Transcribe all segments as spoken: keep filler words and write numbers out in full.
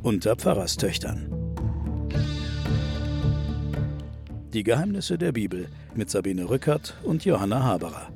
unter Pfarrerstöchtern. Die Geheimnisse der Bibel mit Sabine Rückert und Johanna Haberer.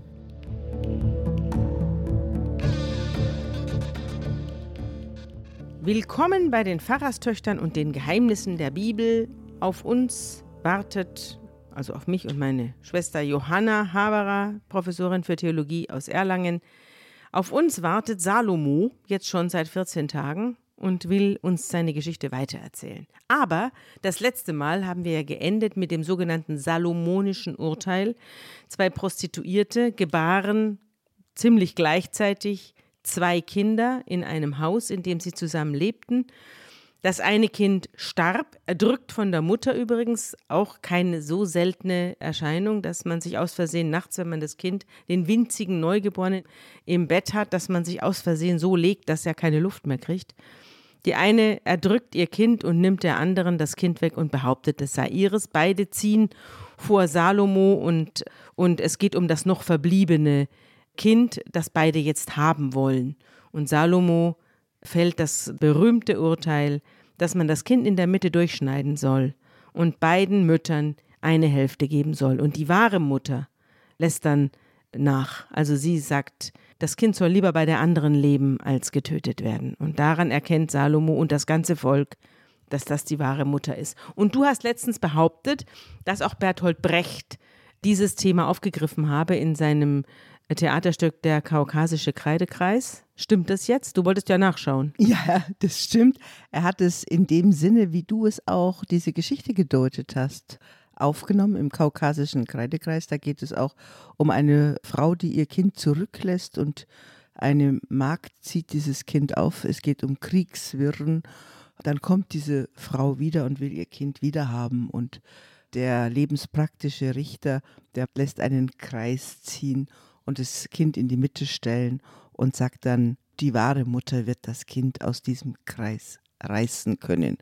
Willkommen bei den Pfarrerstöchtern und den Geheimnissen der Bibel. Auf uns wartet, also auf mich und meine Schwester Johanna Haberer, Professorin für Theologie aus Erlangen. Auf uns wartet Salomo, jetzt schon seit vierzehn Tagen, und will uns seine Geschichte weitererzählen. Aber das letzte Mal haben wir ja geendet mit dem sogenannten salomonischen Urteil. Zwei Prostituierte gebaren ziemlich gleichzeitig zwei Kinder in einem Haus, in dem sie zusammen lebten. Das eine Kind starb, erdrückt von der Mutter übrigens, auch keine so seltene Erscheinung, dass man sich aus Versehen nachts, wenn man das Kind, den winzigen Neugeborenen im Bett hat, dass man sich aus Versehen so legt, dass er keine Luft mehr kriegt. Die eine erdrückt ihr Kind und nimmt der anderen das Kind weg und behauptet, es sei ihres. Beide ziehen vor Salomo und, und es geht um das noch verbliebene Kind, das beide jetzt haben wollen. Und Salomo fällt das berühmte Urteil, dass man das Kind in der Mitte durchschneiden soll und beiden Müttern eine Hälfte geben soll. Und die wahre Mutter lässt dann nach. Also sie sagt, das Kind soll lieber bei der anderen leben, als getötet werden. Und daran erkennt Salomo und das ganze Volk, dass das die wahre Mutter ist. Und du hast letztens behauptet, dass auch Bertolt Brecht dieses Thema aufgegriffen habe in seinem Theaterstück Der kaukasische Kreidekreis. Stimmt das jetzt? Du wolltest ja nachschauen. Ja, das stimmt. Er hat es in dem Sinne, wie du es auch diese Geschichte gedeutet hast, aufgenommen im kaukasischen Kreidekreis. Da geht es auch um eine Frau, die ihr Kind zurücklässt und eine Magd zieht dieses Kind auf. Es geht um Kriegswirren. Dann kommt diese Frau wieder und will ihr Kind wiederhaben und der lebenspraktische Richter, der lässt einen Kreis ziehen und das Kind in die Mitte stellen und sagt dann, die wahre Mutter wird das Kind aus diesem Kreis reißen können.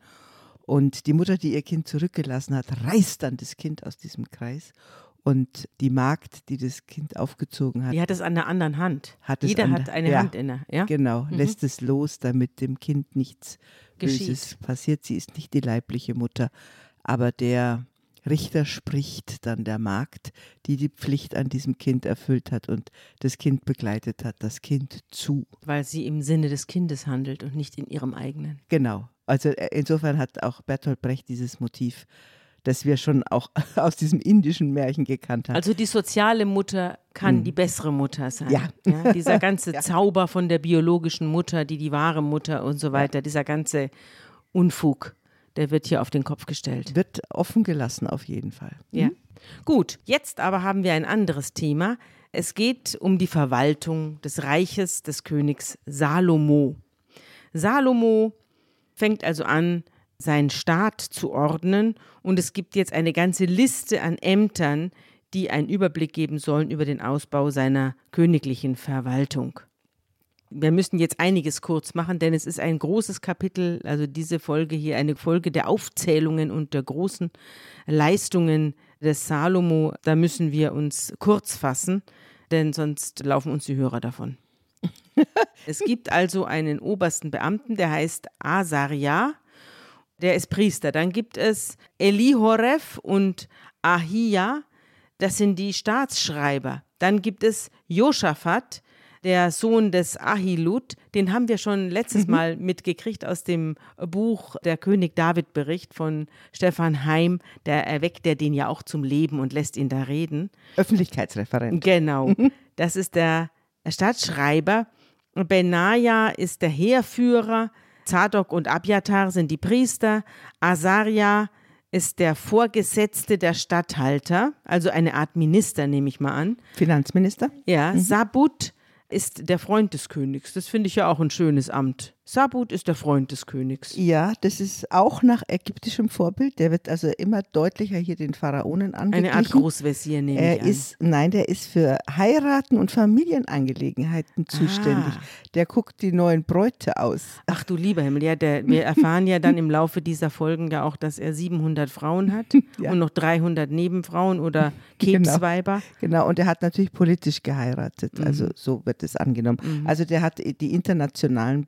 Und die Mutter, die ihr Kind zurückgelassen hat, reißt dann das Kind aus diesem Kreis. Und die Magd, die das Kind aufgezogen hat, die hat es an der anderen Hand. Hat es Jeder an hat der, eine ja, Hand inne. Ja? Genau, Mhm. lässt es los, damit dem Kind nichts Geschieht. Böses passiert. Sie ist nicht die leibliche Mutter, aber der Richter spricht dann der Magd, die die Pflicht an diesem Kind erfüllt hat und das Kind begleitet hat, das Kind zu. Weil sie im Sinne des Kindes handelt und nicht in ihrem eigenen. Genau, also insofern hat auch Bertolt Brecht dieses Motiv, das wir schon auch aus diesem indischen Märchen gekannt haben. Also die soziale Mutter kann hm. die bessere Mutter sein. Ja. Ja, dieser ganze ja. Zauber von der biologischen Mutter, die die wahre Mutter und so weiter, ja. Dieser ganze Unfug, der wird hier auf den Kopf gestellt. Wird offen gelassen auf jeden Fall. Ja. Hm? Gut, jetzt aber haben wir ein anderes Thema. Es geht um die Verwaltung des Reiches des Königs Salomo. Salomo fängt also an, seinen Staat zu ordnen und es gibt jetzt eine ganze Liste an Ämtern, die einen Überblick geben sollen über den Ausbau seiner königlichen Verwaltung. Wir müssen jetzt einiges kurz machen, denn es ist ein großes Kapitel, also diese Folge hier, eine Folge der Aufzählungen und der großen Leistungen des Salomo. Da müssen wir uns kurz fassen, denn sonst laufen uns die Hörer davon. Es gibt also einen obersten Beamten, der heißt Asaria, der ist Priester. Dann gibt es Elihoref und Ahia, das sind die Staatsschreiber. Dann gibt es Josaphat, der Sohn des Ahilud, den haben wir schon letztes mhm. Mal mitgekriegt aus dem Buch Der König David Bericht von Stefan Heim. Der erweckt der den ja auch zum Leben und lässt ihn da reden. Öffentlichkeitsreferent. Genau, mhm. Das ist der Staatsschreiber. Benaja ist der Heerführer. Zadok und Abjatar sind die Priester. Asaria ist der Vorgesetzte der Statthalter, also eine Art Minister, nehme ich mal an. Finanzminister? Ja, mhm. Sabut ist der Freund des Königs. Das finde ich ja auch ein schönes Amt. Sabut ist der Freund des Königs. Ja, das ist auch nach ägyptischem Vorbild. Der wird also immer deutlicher hier den Pharaonen angeglichen. Eine Art Großvezier nehme er ich an. Ist, nein, der ist für Heiraten und Familienangelegenheiten zuständig. Ah. Der guckt die neuen Bräute aus. Ach du lieber Himmel, ja, der, wir erfahren ja dann im Laufe dieser Folgen ja auch, dass er siebenhundert Frauen hat ja. und noch dreihundert Nebenfrauen oder Kebsweiber. Genau. genau, und er hat natürlich politisch geheiratet. Mhm. Also so wird es angenommen. Mhm. Also der hat die internationalen Beziehungen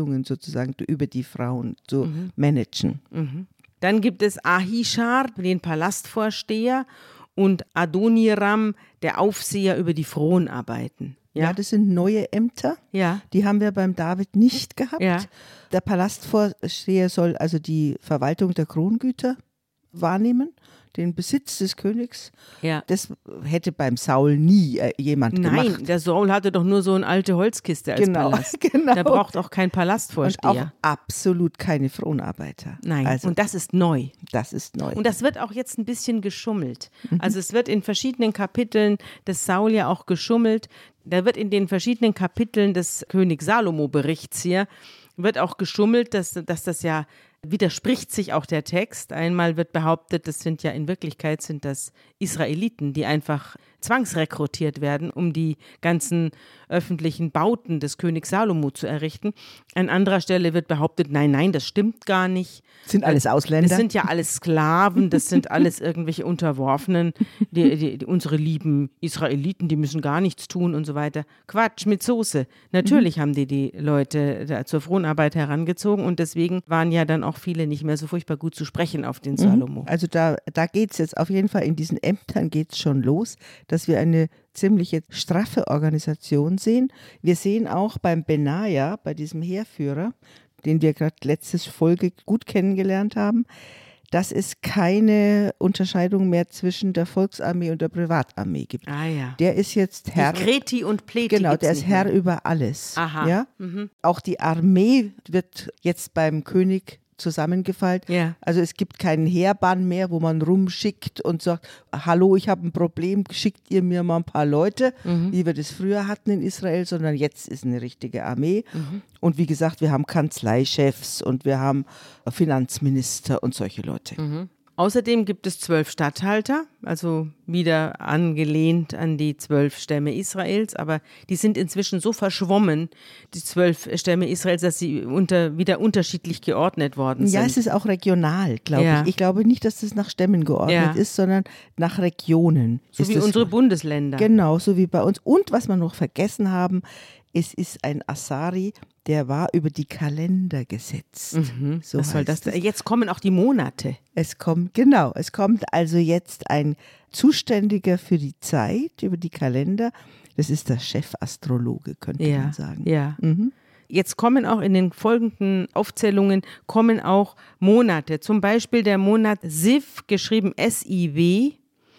Beziehungen sozusagen über die Frauen zu Mhm. managen. Mhm. Dann gibt es Ahischar, den Palastvorsteher, und Adoniram, der Aufseher über die Fronarbeiten. Ja, Ja, das sind neue Ämter. ja, Die haben wir beim David nicht gehabt. Ja. Der Palastvorsteher soll also die Verwaltung der Krongüter wahrnehmen, den Besitz des Königs. ja. Das hätte beim Saul nie äh, jemand Nein, gemacht. der Saul hatte doch nur so eine alte Holzkiste als Genau, Palast. genau. Der braucht auch keinen Und Palastvorsteher. auch absolut keine Fronarbeiter. Nein, Also und das ist neu. das ist neu. Und das wird auch jetzt ein bisschen geschummelt. Mhm. Also es wird in verschiedenen Kapiteln des Saul ja auch geschummelt. Da wird in den verschiedenen Kapiteln des König Salomo-Berichts hier, wird auch geschummelt, dass, dass das ja, widerspricht sich auch der Text. Einmal wird behauptet, das sind ja in Wirklichkeit sind das Israeliten, die einfach zwangsrekrutiert werden, um die ganzen öffentlichen Bauten des Königs Salomo zu errichten. An anderer Stelle wird behauptet, nein, nein, das stimmt gar nicht. Sind alles Ausländer? Das sind ja alles Sklaven, das sind alles irgendwelche Unterworfenen, die, die, die, unsere lieben Israeliten, die müssen gar nichts tun und so weiter. Quatsch mit Soße. Natürlich mhm. haben die die Leute da zur Fronarbeit herangezogen und deswegen waren ja dann auch viele nicht mehr so furchtbar gut zu sprechen auf den Salomo. Also da, da geht es jetzt auf jeden Fall, in diesen Ämtern geht es schon los, dass wir eine ziemlich straffe Organisation sehen. Wir sehen auch beim Benaja, bei diesem Heerführer, den wir gerade letzte Folge gut kennengelernt haben, dass es keine Unterscheidung mehr zwischen der Volksarmee und der Privatarmee gibt. Ah ja. Der ist jetzt Herr. Die Kreti und Pleti. Genau, der gibt's ist nicht Herr mehr. über alles. Aha. Ja? Mhm. Auch die Armee wird jetzt beim König zusammengefaltet. Ja. Also es gibt keinen Heerbann mehr, wo man rumschickt und sagt, hallo, ich habe ein Problem, schickt ihr mir mal ein paar Leute, Mhm. wie wir das früher hatten in Israel, sondern jetzt ist eine richtige Armee. Mhm. Und wie gesagt, wir haben Kanzleichefs und wir haben Finanzminister und solche Leute. Mhm. Außerdem gibt es zwölf Statthalter, also wieder angelehnt an die zwölf Stämme Israels, aber die sind inzwischen so verschwommen, die zwölf Stämme Israels, dass sie unter, wieder unterschiedlich geordnet worden sind. Ja, es ist auch regional, glaube Ja. ich. Ich glaube nicht, dass das nach Stämmen geordnet Ja. ist, sondern nach Regionen. so ist wie das unsere Bundesländer. Genau, so wie bei uns. Und was wir noch vergessen haben, es ist ein Asari, der war über die Kalender gesetzt. Mhm. So Was soll heißt das es. denn? Jetzt kommen auch die Monate. Es kommt, genau, es kommt also jetzt ein Zuständiger für die Zeit über die Kalender. Das ist der Chefastrologe, könnte Ja, man sagen. ja. Mhm. Jetzt kommen auch in den folgenden Aufzählungen kommen auch Monate. Zum Beispiel der Monat Siv, geschrieben S I W,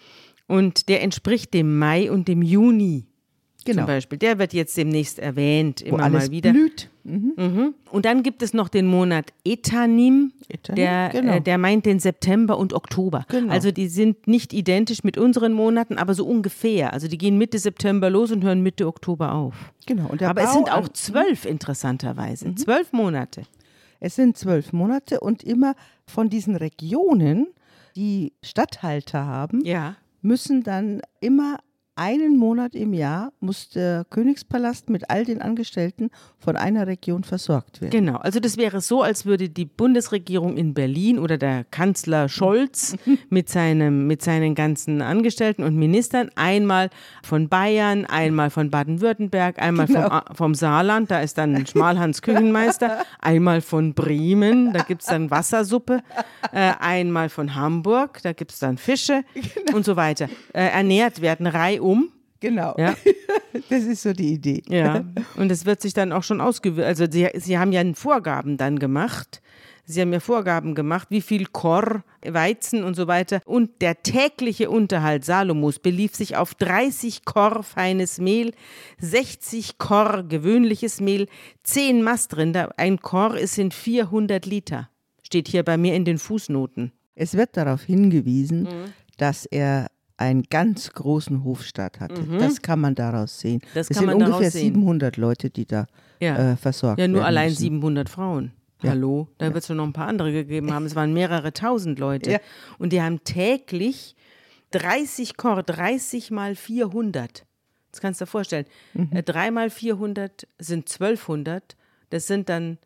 und der entspricht dem Mai und dem Juni. Genau. Zum Beispiel. Der wird jetzt demnächst erwähnt, Wo immer alles mal wieder. blüht. Mhm. Mhm. Und dann gibt es noch den Monat Etanim, Etanim, der, genau. äh, der meint den September und Oktober. Genau. Also die sind nicht identisch mit unseren Monaten, aber so ungefähr. Also die gehen Mitte September los und hören Mitte Oktober auf. Genau. Und der Aber es Bau sind an- auch zwölf interessanterweise. Zwölf Monate. Es sind zwölf Monate und immer von diesen Regionen, die Statthalter haben, Ja. müssen dann immer einen Monat im Jahr muss der Königspalast mit all den Angestellten von einer Region versorgt werden. Genau, also das wäre so, als würde die Bundesregierung in Berlin oder der Kanzler Scholz mit, seinem, mit seinen ganzen Angestellten und Ministern einmal von Bayern, einmal von Baden-Württemberg, einmal Genau. vom, vom Saarland, da ist dann Schmalhans Küchenmeister, einmal von Bremen, da gibt es dann Wassersuppe, äh, einmal von Hamburg, da gibt es dann Fische und so weiter. Äh, ernährt werden reihum. Genau. Ja. Das ist so die Idee. Ja, und es wird sich dann auch schon ausgewirkt. Also sie, sie haben ja Vorgaben dann gemacht. Sie haben ja Vorgaben gemacht, wie viel Kor, Weizen und so weiter. Und der tägliche Unterhalt Salomos belief sich auf dreißig Kor feines Mehl, sechzig Kor gewöhnliches Mehl, zehn Mastrinder. Ein Kor ist in vierhundert Liter. Steht hier bei mir in den Fußnoten. Es wird darauf hingewiesen, Mhm. dass er einen ganz großen Hofstaat hatte. Mhm. Das kann man daraus sehen. Das es kann sind man daraus ungefähr sehen. siebenhundert Leute, die da Ja. äh, versorgt Ja, werden nur allein müssen. siebenhundert Frauen. Ja. Hallo, da wird es schon noch ein paar andere gegeben haben. Es waren mehrere tausend Leute. Ja. Und die haben täglich dreißig Kor, dreißig mal vierhundert. Das kannst du dir vorstellen. Mhm. Äh, drei mal vierhundert sind zwölfhundert. Das sind dann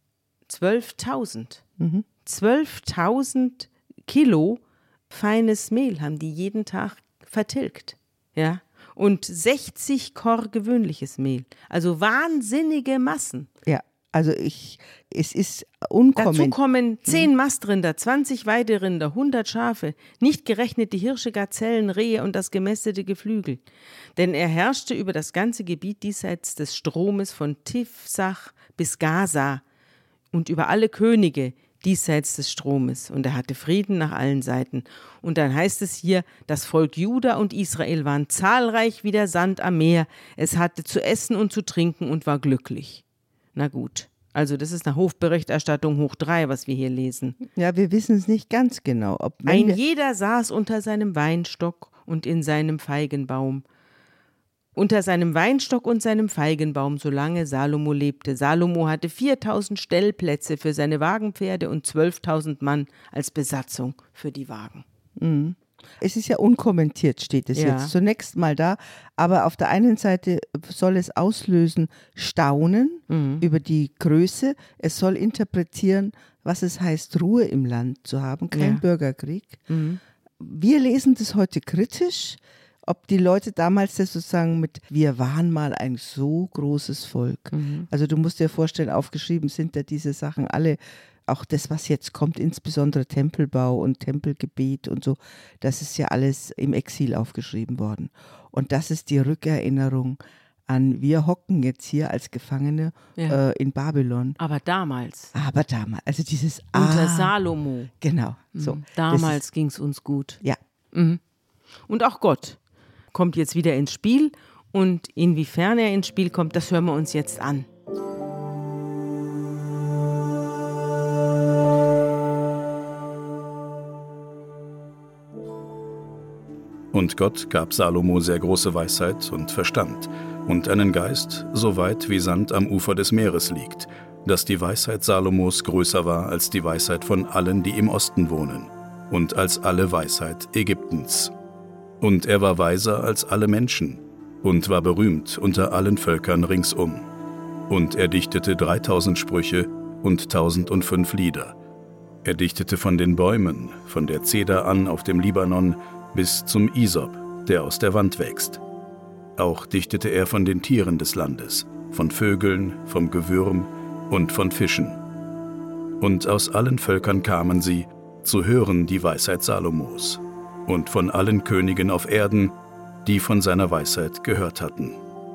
zwölftausend. Mhm. zwölftausend Kilo feines Mehl haben die jeden Tag vertilgt. Ja. Und sechzig Kor gewöhnliches Mehl. Also wahnsinnige Massen. Ja, Also ich, es ist unkommentiert. Dazu kommen zehn Mastrinder, zwanzig Weiderinder, hundert Schafe, nicht gerechnet die Hirsche, Gazellen, Rehe und das gemästete Geflügel. Denn er herrschte über das ganze Gebiet diesseits des Stromes von Tifsach bis Gaza und über alle Könige diesseits des Stromes. Und er hatte Frieden nach allen Seiten. Und dann heißt es hier, das Volk Juda und Israel waren zahlreich wie der Sand am Meer. Es hatte zu essen und zu trinken und war glücklich. Na gut, also das ist eine Hofberichterstattung hoch drei, was wir hier lesen. Ja, wir wissen es nicht ganz genau. Ob Ein jeder saß unter seinem Weinstock und in seinem Feigenbaum. Unter seinem Weinstock und seinem Feigenbaum, solange Salomo lebte. Salomo hatte viertausend Stellplätze für seine Wagenpferde und zwölftausend Mann als Besatzung für die Wagen. Mhm. Es ist ja unkommentiert, steht es Ja. jetzt zunächst mal da. Aber auf der einen Seite soll es auslösen Staunen Mhm. über die Größe. Es soll interpretieren, was es heißt, Ruhe im Land zu haben, kein Ja. Bürgerkrieg. Mhm. Wir lesen das heute kritisch, ob die Leute damals das sozusagen mit, wir waren mal ein so großes Volk. Mhm. Also du musst dir vorstellen, aufgeschrieben sind da diese Sachen alle, auch das, was jetzt kommt, insbesondere Tempelbau und Tempelgebet und so, das ist ja alles im Exil aufgeschrieben worden. Und das ist die Rückerinnerung an, wir hocken jetzt hier als Gefangene Ja. äh, in Babylon. Aber damals, Aber damals, also dieses unter Ah, Salomo, genau, so. mhm. Das damals ist, ging es uns gut. ja, Mhm. Und auch Gott kommt jetzt wieder ins Spiel. Und inwiefern er ins Spiel kommt, das hören wir uns jetzt an. Und Gott gab Salomo sehr große Weisheit und Verstand und einen Geist, so weit wie Sand am Ufer des Meeres liegt, dass die Weisheit Salomos größer war als die Weisheit von allen, die im Osten wohnen, und als alle Weisheit Ägyptens. Und er war weiser als alle Menschen und war berühmt unter allen Völkern ringsum. Und er dichtete dreitausend Sprüche und tausendundfünf Lieder. Er dichtete von den Bäumen, von der Zeder an auf dem Libanon, bis zum Isop, der aus der Wand wächst. Auch dichtete er von den Tieren des Landes, von Vögeln, vom Gewürm und von Fischen. Und aus allen Völkern kamen sie, zu hören die Weisheit Salomos, und von allen Königen auf Erden, die von seiner Weisheit gehört hatten.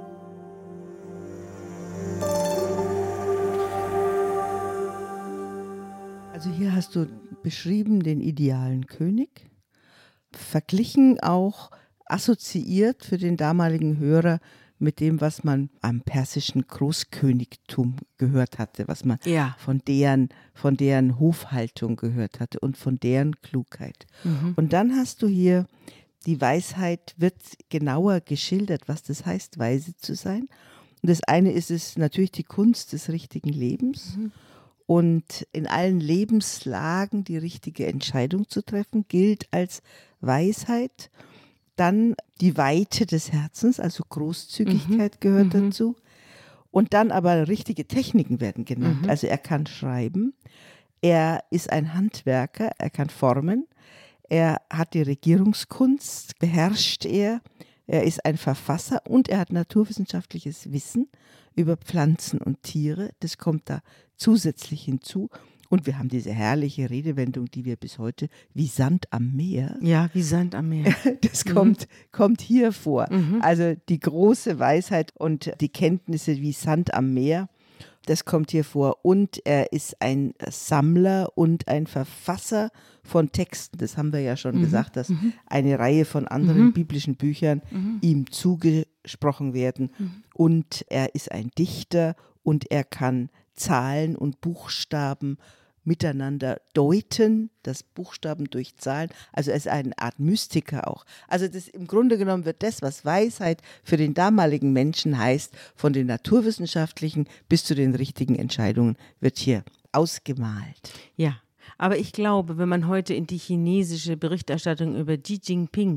also hier hast du beschrieben den idealen König, verglichen auch, assoziiert für den damaligen Hörer mit dem, was man am persischen Großkönigtum gehört hatte, was man Ja. von deren, von deren Hofhaltung gehört hatte und von deren Klugheit. Mhm. Und dann hast du hier, die Weisheit wird genauer geschildert, was das heißt, weise zu sein. Und das eine ist es natürlich die Kunst des richtigen Lebens. Mhm. Und in allen Lebenslagen die richtige Entscheidung zu treffen, gilt als Weisheit. Dann die Weite des Herzens, also Großzügigkeit gehört Mhm. dazu. Und dann aber richtige Techniken werden genannt. Mhm. Also er kann schreiben, er ist ein Handwerker, er kann formen, er hat die Regierungskunst, beherrscht er, er ist ein Verfasser und er hat naturwissenschaftliches Wissen über Pflanzen und Tiere. Das kommt da zusätzlich hinzu. Und wir haben diese herrliche Redewendung, die wir bis heute, wie Sand am Meer, Ja, wie Sand am Meer. das kommt, kommt hier vor. Mhm. Also die große Weisheit und die Kenntnisse wie Sand am Meer, das kommt hier vor. Und er ist ein Sammler und ein Verfasser von Texten. Das haben wir ja schon Mhm. gesagt, dass Mhm. eine Reihe von anderen Mhm. biblischen Büchern Mhm. ihm zugesprochen werden. Mhm. Und er ist ein Dichter und er kann Zahlen und Buchstaben miteinander deuten, das Buchstaben durch Zahlen. Also er ist eine Art Mystiker auch. Also das im Grunde genommen wird das, was Weisheit für den damaligen Menschen heißt, von den naturwissenschaftlichen bis zu den richtigen Entscheidungen, wird hier ausgemalt. Ja, aber ich glaube, wenn man heute in die chinesische Berichterstattung über Xi Jinping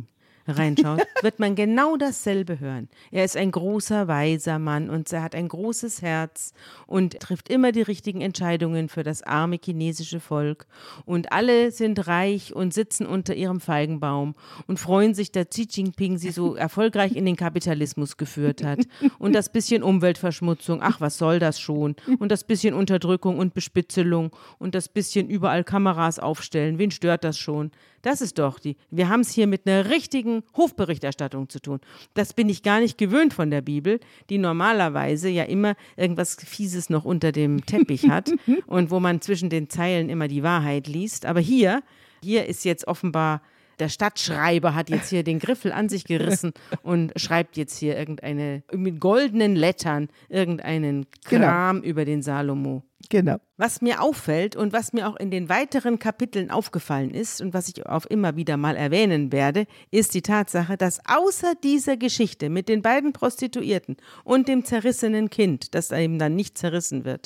reinschaut, wird man genau dasselbe hören. Er ist ein großer, weiser Mann und er hat ein großes Herz und trifft immer die richtigen Entscheidungen für das arme chinesische Volk. Und alle sind reich und sitzen unter ihrem Feigenbaum und freuen sich, dass Xi Jinping sie so erfolgreich in den Kapitalismus geführt hat. Und das bisschen Umweltverschmutzung, ach, was soll das schon? Und das bisschen Unterdrückung und Bespitzelung und das bisschen überall Kameras aufstellen, wen stört das schon? Das ist doch die, wir haben es hier mit einer richtigen Hofberichterstattung zu tun. Das bin ich gar nicht gewöhnt von der Bibel, die normalerweise ja immer irgendwas Fieses noch unter dem Teppich hat und wo man zwischen den Zeilen immer die Wahrheit liest. Aber hier, hier ist jetzt offenbar, der Stadtschreiber hat jetzt hier den Griffel an sich gerissen und schreibt jetzt hier irgendeine, mit goldenen Lettern, irgendeinen Kram genau. über den Salomo. Genau. Was mir auffällt und was mir auch in den weiteren Kapiteln aufgefallen ist und was ich auch immer wieder mal erwähnen werde, ist die Tatsache, dass außer dieser Geschichte mit den beiden Prostituierten und dem zerrissenen Kind, das eben dann nicht zerrissen wird,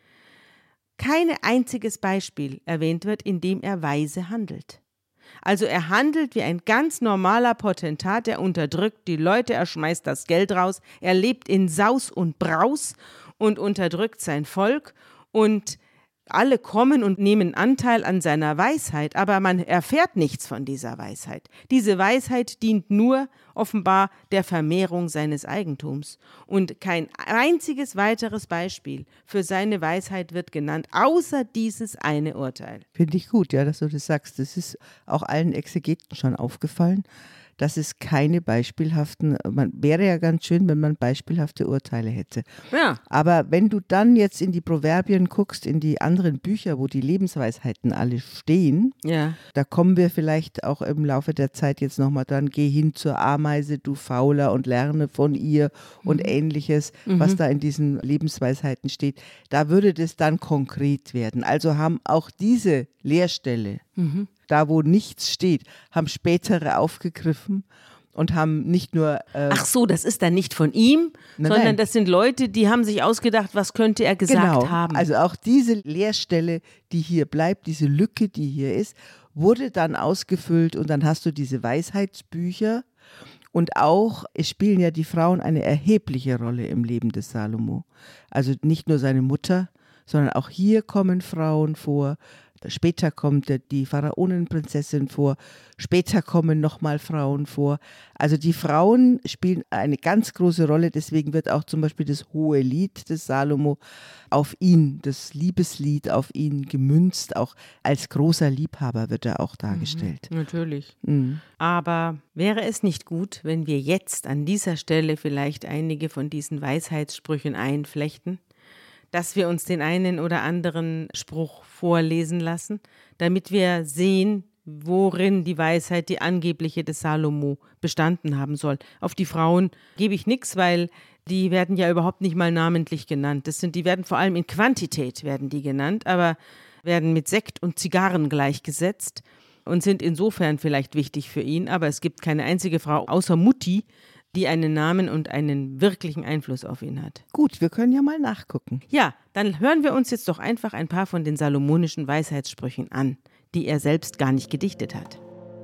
kein einziges Beispiel erwähnt wird, in dem er weise handelt. Also er handelt wie ein ganz normaler Potentat, er unterdrückt die Leute, er schmeißt das Geld raus, er lebt in Saus und Braus und unterdrückt sein Volk und alle kommen und nehmen Anteil an seiner Weisheit, aber man erfährt nichts von dieser Weisheit. Diese Weisheit dient nur offenbar der Vermehrung seines Eigentums. Und kein einziges weiteres Beispiel für seine Weisheit wird genannt, außer dieses eine Urteil. Finde ich gut, ja, dass du das sagst. Das ist auch allen Exegeten schon aufgefallen, dass es keine beispielhaften, man wäre ja ganz schön, wenn man beispielhafte Urteile hätte. Ja. Aber wenn du dann jetzt in die Proverbien guckst, in die anderen Bücher, wo die Lebensweisheiten alle stehen, ja. da kommen wir vielleicht auch im Laufe der Zeit jetzt nochmal dran, geh hin zur Ameise, du Fauler, und lerne von ihr und mhm. ähnliches, mhm. was da in diesen Lebensweisheiten steht. Da würde das dann konkret werden. Also haben auch diese Lehrstelle, mhm. da wo nichts steht, haben spätere aufgegriffen und haben nicht nur... Äh Ach so, das ist dann nicht von ihm, nein, sondern nein. das sind Leute, die haben sich ausgedacht, was könnte er gesagt genau. haben. Also auch diese Leerstelle, die hier bleibt, diese Lücke, die hier ist, wurde dann ausgefüllt und dann hast du diese Weisheitsbücher und auch, es spielen ja die Frauen eine erhebliche Rolle im Leben des Salomo. Also nicht nur seine Mutter, sondern auch hier kommen Frauen vor. Später kommt die Pharaonenprinzessin vor, später kommen nochmal Frauen vor. Also die Frauen spielen eine ganz große Rolle, deswegen wird auch zum Beispiel das hohe Lied des Salomo auf ihn, das Liebeslied auf ihn gemünzt, auch als großer Liebhaber wird er auch dargestellt. Mhm, natürlich. Mhm. Aber wäre es nicht gut, wenn wir jetzt an dieser Stelle vielleicht einige von diesen Weisheitssprüchen einflechten? Dass wir uns den einen oder anderen Spruch vorlesen lassen, damit wir sehen, worin die Weisheit, die angebliche des Salomo, bestanden haben soll. Auf die Frauen gebe ich nichts, weil die werden ja überhaupt nicht mal namentlich genannt. Das sind, die werden vor allem in Quantität werden die genannt, aber werden mit Sekt und Zigarren gleichgesetzt und sind insofern vielleicht wichtig für ihn. Aber es gibt keine einzige Frau außer Mutti, die einen Namen und einen wirklichen Einfluss auf ihn hat. Gut, wir können ja mal nachgucken. Ja, dann hören wir uns jetzt doch einfach ein paar von den salomonischen Weisheitssprüchen an, die er selbst gar nicht gedichtet hat.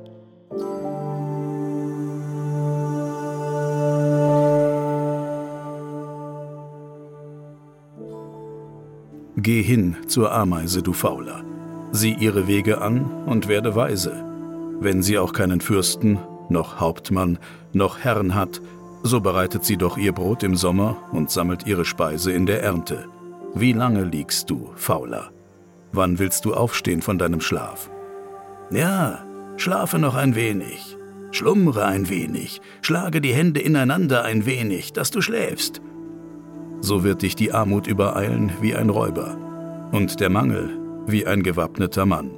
Geh hin zur Ameise, du Fauler. Sieh ihre Wege an und werde weise. Wenn sie auch keinen Fürsten, noch Hauptmann, noch Herrn hat, so bereitet sie doch ihr Brot im Sommer und sammelt ihre Speise in der Ernte. Wie lange liegst du, Fauler? Wann willst du aufstehen von deinem Schlaf? Ja, schlafe noch ein wenig, schlummere ein wenig, schlage die Hände ineinander ein wenig, dass du schläfst. So wird dich die Armut übereilen wie ein Räuber und der Mangel wie ein gewappneter Mann.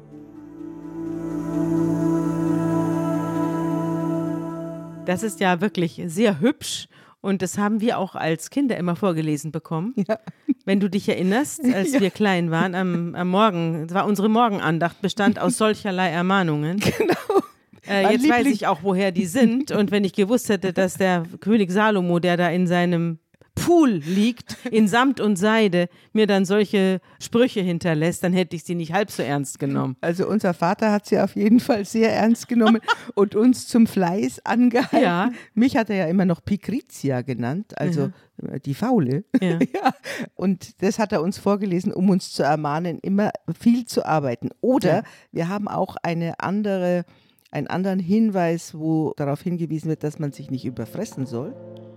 Das ist ja wirklich sehr hübsch und das haben wir auch als Kinder immer vorgelesen bekommen. Ja. Wenn du dich erinnerst, als ja. wir klein waren, am, am Morgen, das war unsere Morgenandacht, bestand aus solcherlei Ermahnungen. Genau. Äh, jetzt Liebling. Weiß ich auch, woher die sind und wenn ich gewusst hätte, dass der König Salomo, der da in seinem Pool liegt, in Samt und Seide, mir dann solche Sprüche hinterlässt, dann hätte ich sie nicht halb so ernst genommen. Also unser Vater hat sie auf jeden Fall sehr ernst genommen und uns zum Fleiß angehalten. Ja. Mich hat er ja immer noch Picrizia genannt, also ja. die Faule. Ja. Ja. Und das hat er uns vorgelesen, um uns zu ermahnen, immer viel zu arbeiten. Oder ja. wir haben auch eine andere, einen anderen Hinweis, wo darauf hingewiesen wird, dass man sich nicht überfressen soll.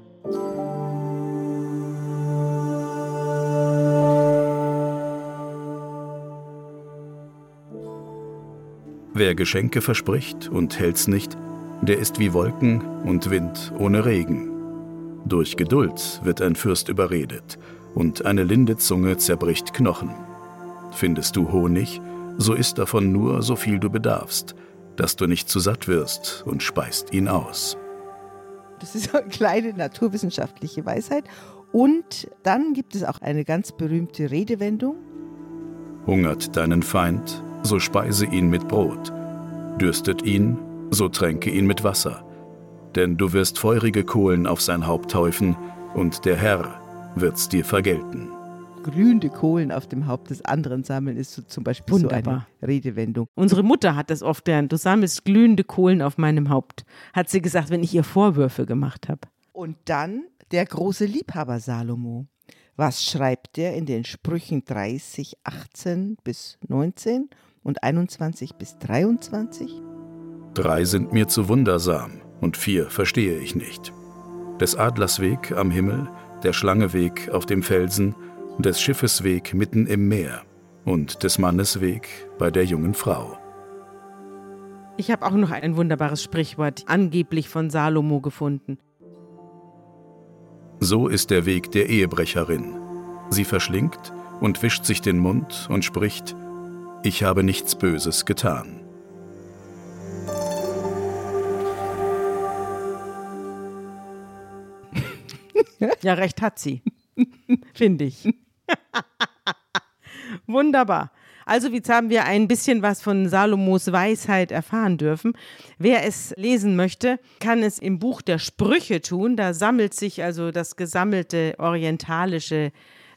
Wer Geschenke verspricht und hält's nicht, der ist wie Wolken und Wind ohne Regen. Durch Geduld wird ein Fürst überredet, und eine linde Zunge zerbricht Knochen. Findest du Honig, so iss davon nur, so viel du bedarfst, dass du nicht zu satt wirst und speist ihn aus. Das ist eine kleine naturwissenschaftliche Weisheit. Und dann gibt es auch eine ganz berühmte Redewendung. Hungert deinen Feind, so speise ihn mit Brot. Dürstet ihn, so tränke ihn mit Wasser. Denn du wirst feurige Kohlen auf sein Haupt häufen, und der Herr wird's dir vergelten. Glühende Kohlen auf dem Haupt des anderen sammeln ist so zum Beispiel Wunderbar. So eine Redewendung. Unsere Mutter hat das oft gern. Du sammelst glühende Kohlen auf meinem Haupt, hat sie gesagt, wenn ich ihr Vorwürfe gemacht habe. Und dann der große Liebhaber Salomo. Was schreibt er in den Sprüchen dreißig, achtzehn bis neunzehn und einundzwanzig bis dreiundzwanzig? Drei sind mir zu wundersam, und vier verstehe ich nicht. Des Adlers Weg am Himmel, der Schlange Weg auf dem Felsen, des Schiffes Weg mitten im Meer und des Mannes Weg bei der jungen Frau. Ich habe auch noch ein wunderbares Sprichwort, angeblich von Salomo, gefunden. So ist der Weg der Ehebrecherin. Sie verschlingt und wischt sich den Mund und spricht: Ich habe nichts Böses getan. Ja, recht hat sie, finde ich. Wunderbar. Also jetzt haben wir ein bisschen was von Salomos Weisheit erfahren dürfen. Wer es lesen möchte, kann es im Buch der Sprüche tun. Da sammelt sich also das gesammelte orientalische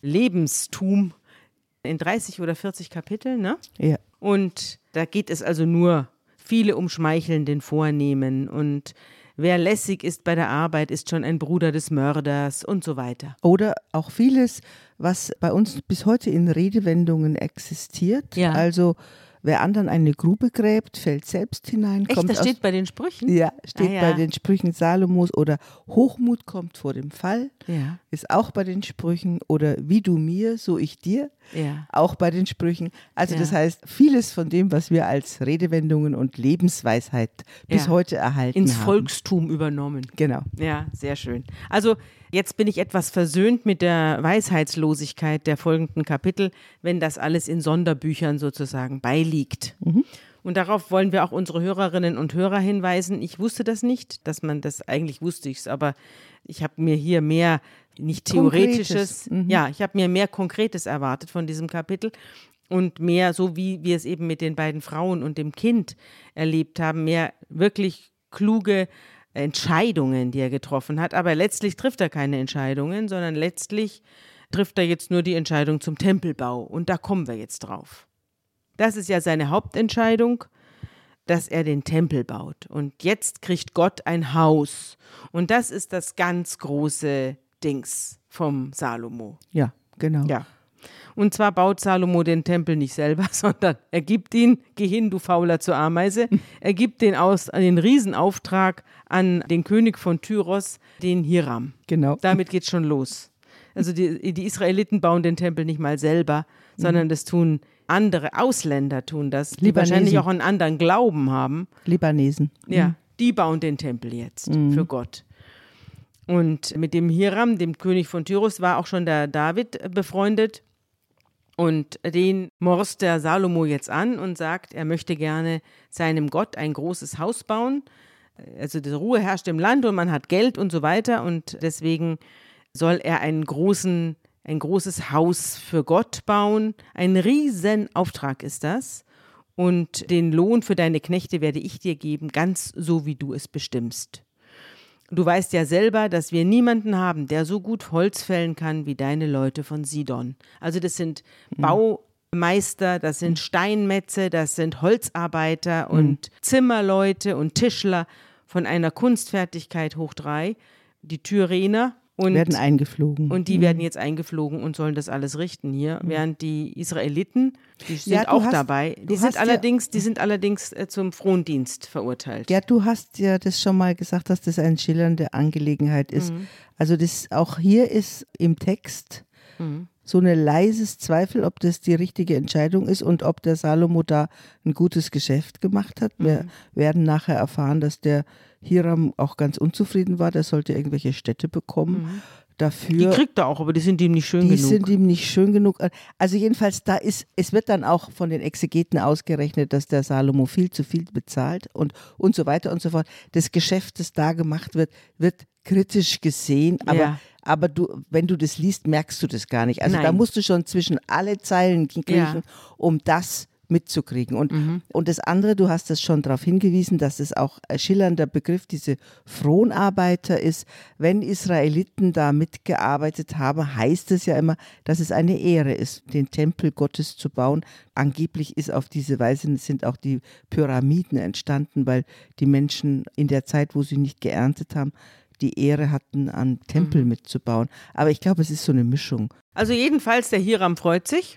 Lebenstum in dreißig oder vierzig Kapiteln, ne? Ja. Und da geht es also nur viele umschmeicheln den Vornehmen und wer lässig ist bei der Arbeit, ist schon ein Bruder des Mörders und so weiter. Oder auch vieles, was bei uns bis heute in Redewendungen existiert. Ja. Also wer anderen eine Grube gräbt, fällt selbst hinein. Echt, kommt das aus, steht bei den Sprüchen? Ja, steht Ah, ja. bei den Sprüchen Salomos. Oder Hochmut kommt vor dem Fall, Ja. ist auch bei den Sprüchen. Oder wie du mir, so ich dir, Ja. auch bei den Sprüchen. Also Ja. das heißt, vieles von dem, was wir als Redewendungen und Lebensweisheit bis Ja. heute erhalten Ins haben. Volkstum übernommen. Genau. Ja, sehr schön. Also jetzt bin ich etwas versöhnt mit der Weisheitslosigkeit der folgenden Kapitel, wenn das alles in Sonderbüchern sozusagen beiliegt. Mhm. Und darauf wollen wir auch unsere Hörerinnen und Hörer hinweisen. Ich wusste das nicht, dass man das, eigentlich wusste ich es, aber ich habe mir hier mehr, nicht Theoretisches, Konkretes. Mhm. ja, ich habe mir mehr Konkretes erwartet von diesem Kapitel. Und mehr, so wie wir es eben mit den beiden Frauen und dem Kind erlebt haben, mehr wirklich kluge Entscheidungen, die er getroffen hat. Aber letztlich trifft er keine Entscheidungen, sondern letztlich trifft er jetzt nur die Entscheidung zum Tempelbau. Und da kommen wir jetzt drauf. Das ist ja seine Hauptentscheidung, dass er den Tempel baut. Und jetzt kriegt Gott ein Haus. Und das ist das ganz große Dings vom Salomo. Ja, genau. Ja. Und zwar baut Salomo den Tempel nicht selber, sondern er gibt ihn, geh hin, du Fauler zur Ameise, er gibt den, aus, den Riesenauftrag an den König von Tyros, den Hiram. Genau. Damit geht's schon los. Also die, die Israeliten bauen den Tempel nicht mal selber, sondern das tun andere, Ausländer tun das, die Libanesen. wahrscheinlich auch einen anderen Glauben haben. Libanesen. Ja, die bauen den Tempel jetzt Mhm. für Gott. Und mit dem Hiram, dem König von Tyros, war auch schon der David befreundet. Und den morst der Salomo jetzt an und sagt, er möchte gerne seinem Gott ein großes Haus bauen. Also die Ruhe herrscht im Land und man hat Geld und so weiter. Und deswegen soll er einen großen, ein großes Haus für Gott bauen. Ein Riesenauftrag ist das. Und den Lohn für deine Knechte werde ich dir geben, ganz so wie du es bestimmst. Du weißt ja selber, dass wir niemanden haben, der so gut Holz fällen kann wie deine Leute von Sidon. Also das sind mhm. Baumeister, das sind Steinmetze, das sind Holzarbeiter mhm. und Zimmerleute und Tischler von einer Kunstfertigkeit hoch drei. Die Tyrener. Und, werden eingeflogen. Und die mhm. werden jetzt eingeflogen und sollen das alles richten hier, mhm. während die Israeliten, die sind ja, auch hast, dabei, die sind allerdings, ja, die sind allerdings äh, zum Frondienst verurteilt. Ja, du hast ja das schon mal gesagt, dass das eine schillernde Angelegenheit ist. Mhm. Also das auch hier ist im Text mhm. so ein leises Zweifel, ob das die richtige Entscheidung ist und ob der Salomo da ein gutes Geschäft gemacht hat. Mhm. Wir werden nachher erfahren, dass der Hiram auch ganz unzufrieden war, der sollte irgendwelche Städte bekommen. Mhm. Dafür, die kriegt er auch, aber die sind ihm nicht schön die genug. Die sind ihm nicht schön genug. Also jedenfalls, da ist, es wird dann auch von den Exegeten ausgerechnet, dass der Salomo viel zu viel bezahlt und, und so weiter und so fort. Das Geschäft, das da gemacht wird, wird kritisch gesehen, aber, ja. aber du, wenn du das liest, merkst du das gar nicht. Also Nein. da musst du schon zwischen alle Zeilen kriechen, ja. um das mitzukriegen. Und, mhm. und das andere, du hast das schon darauf hingewiesen, dass es auch ein schillernder Begriff, diese Fronarbeiter ist. Wenn Israeliten da mitgearbeitet haben, heißt es ja immer, dass es eine Ehre ist, den Tempel Gottes zu bauen. Angeblich ist auf diese Weise sind auch die Pyramiden entstanden, weil die Menschen in der Zeit, wo sie nicht geerntet haben, die Ehre hatten, an Tempel mhm. mitzubauen. Aber ich glaube, es ist so eine Mischung. Also jedenfalls, der Hiram freut sich.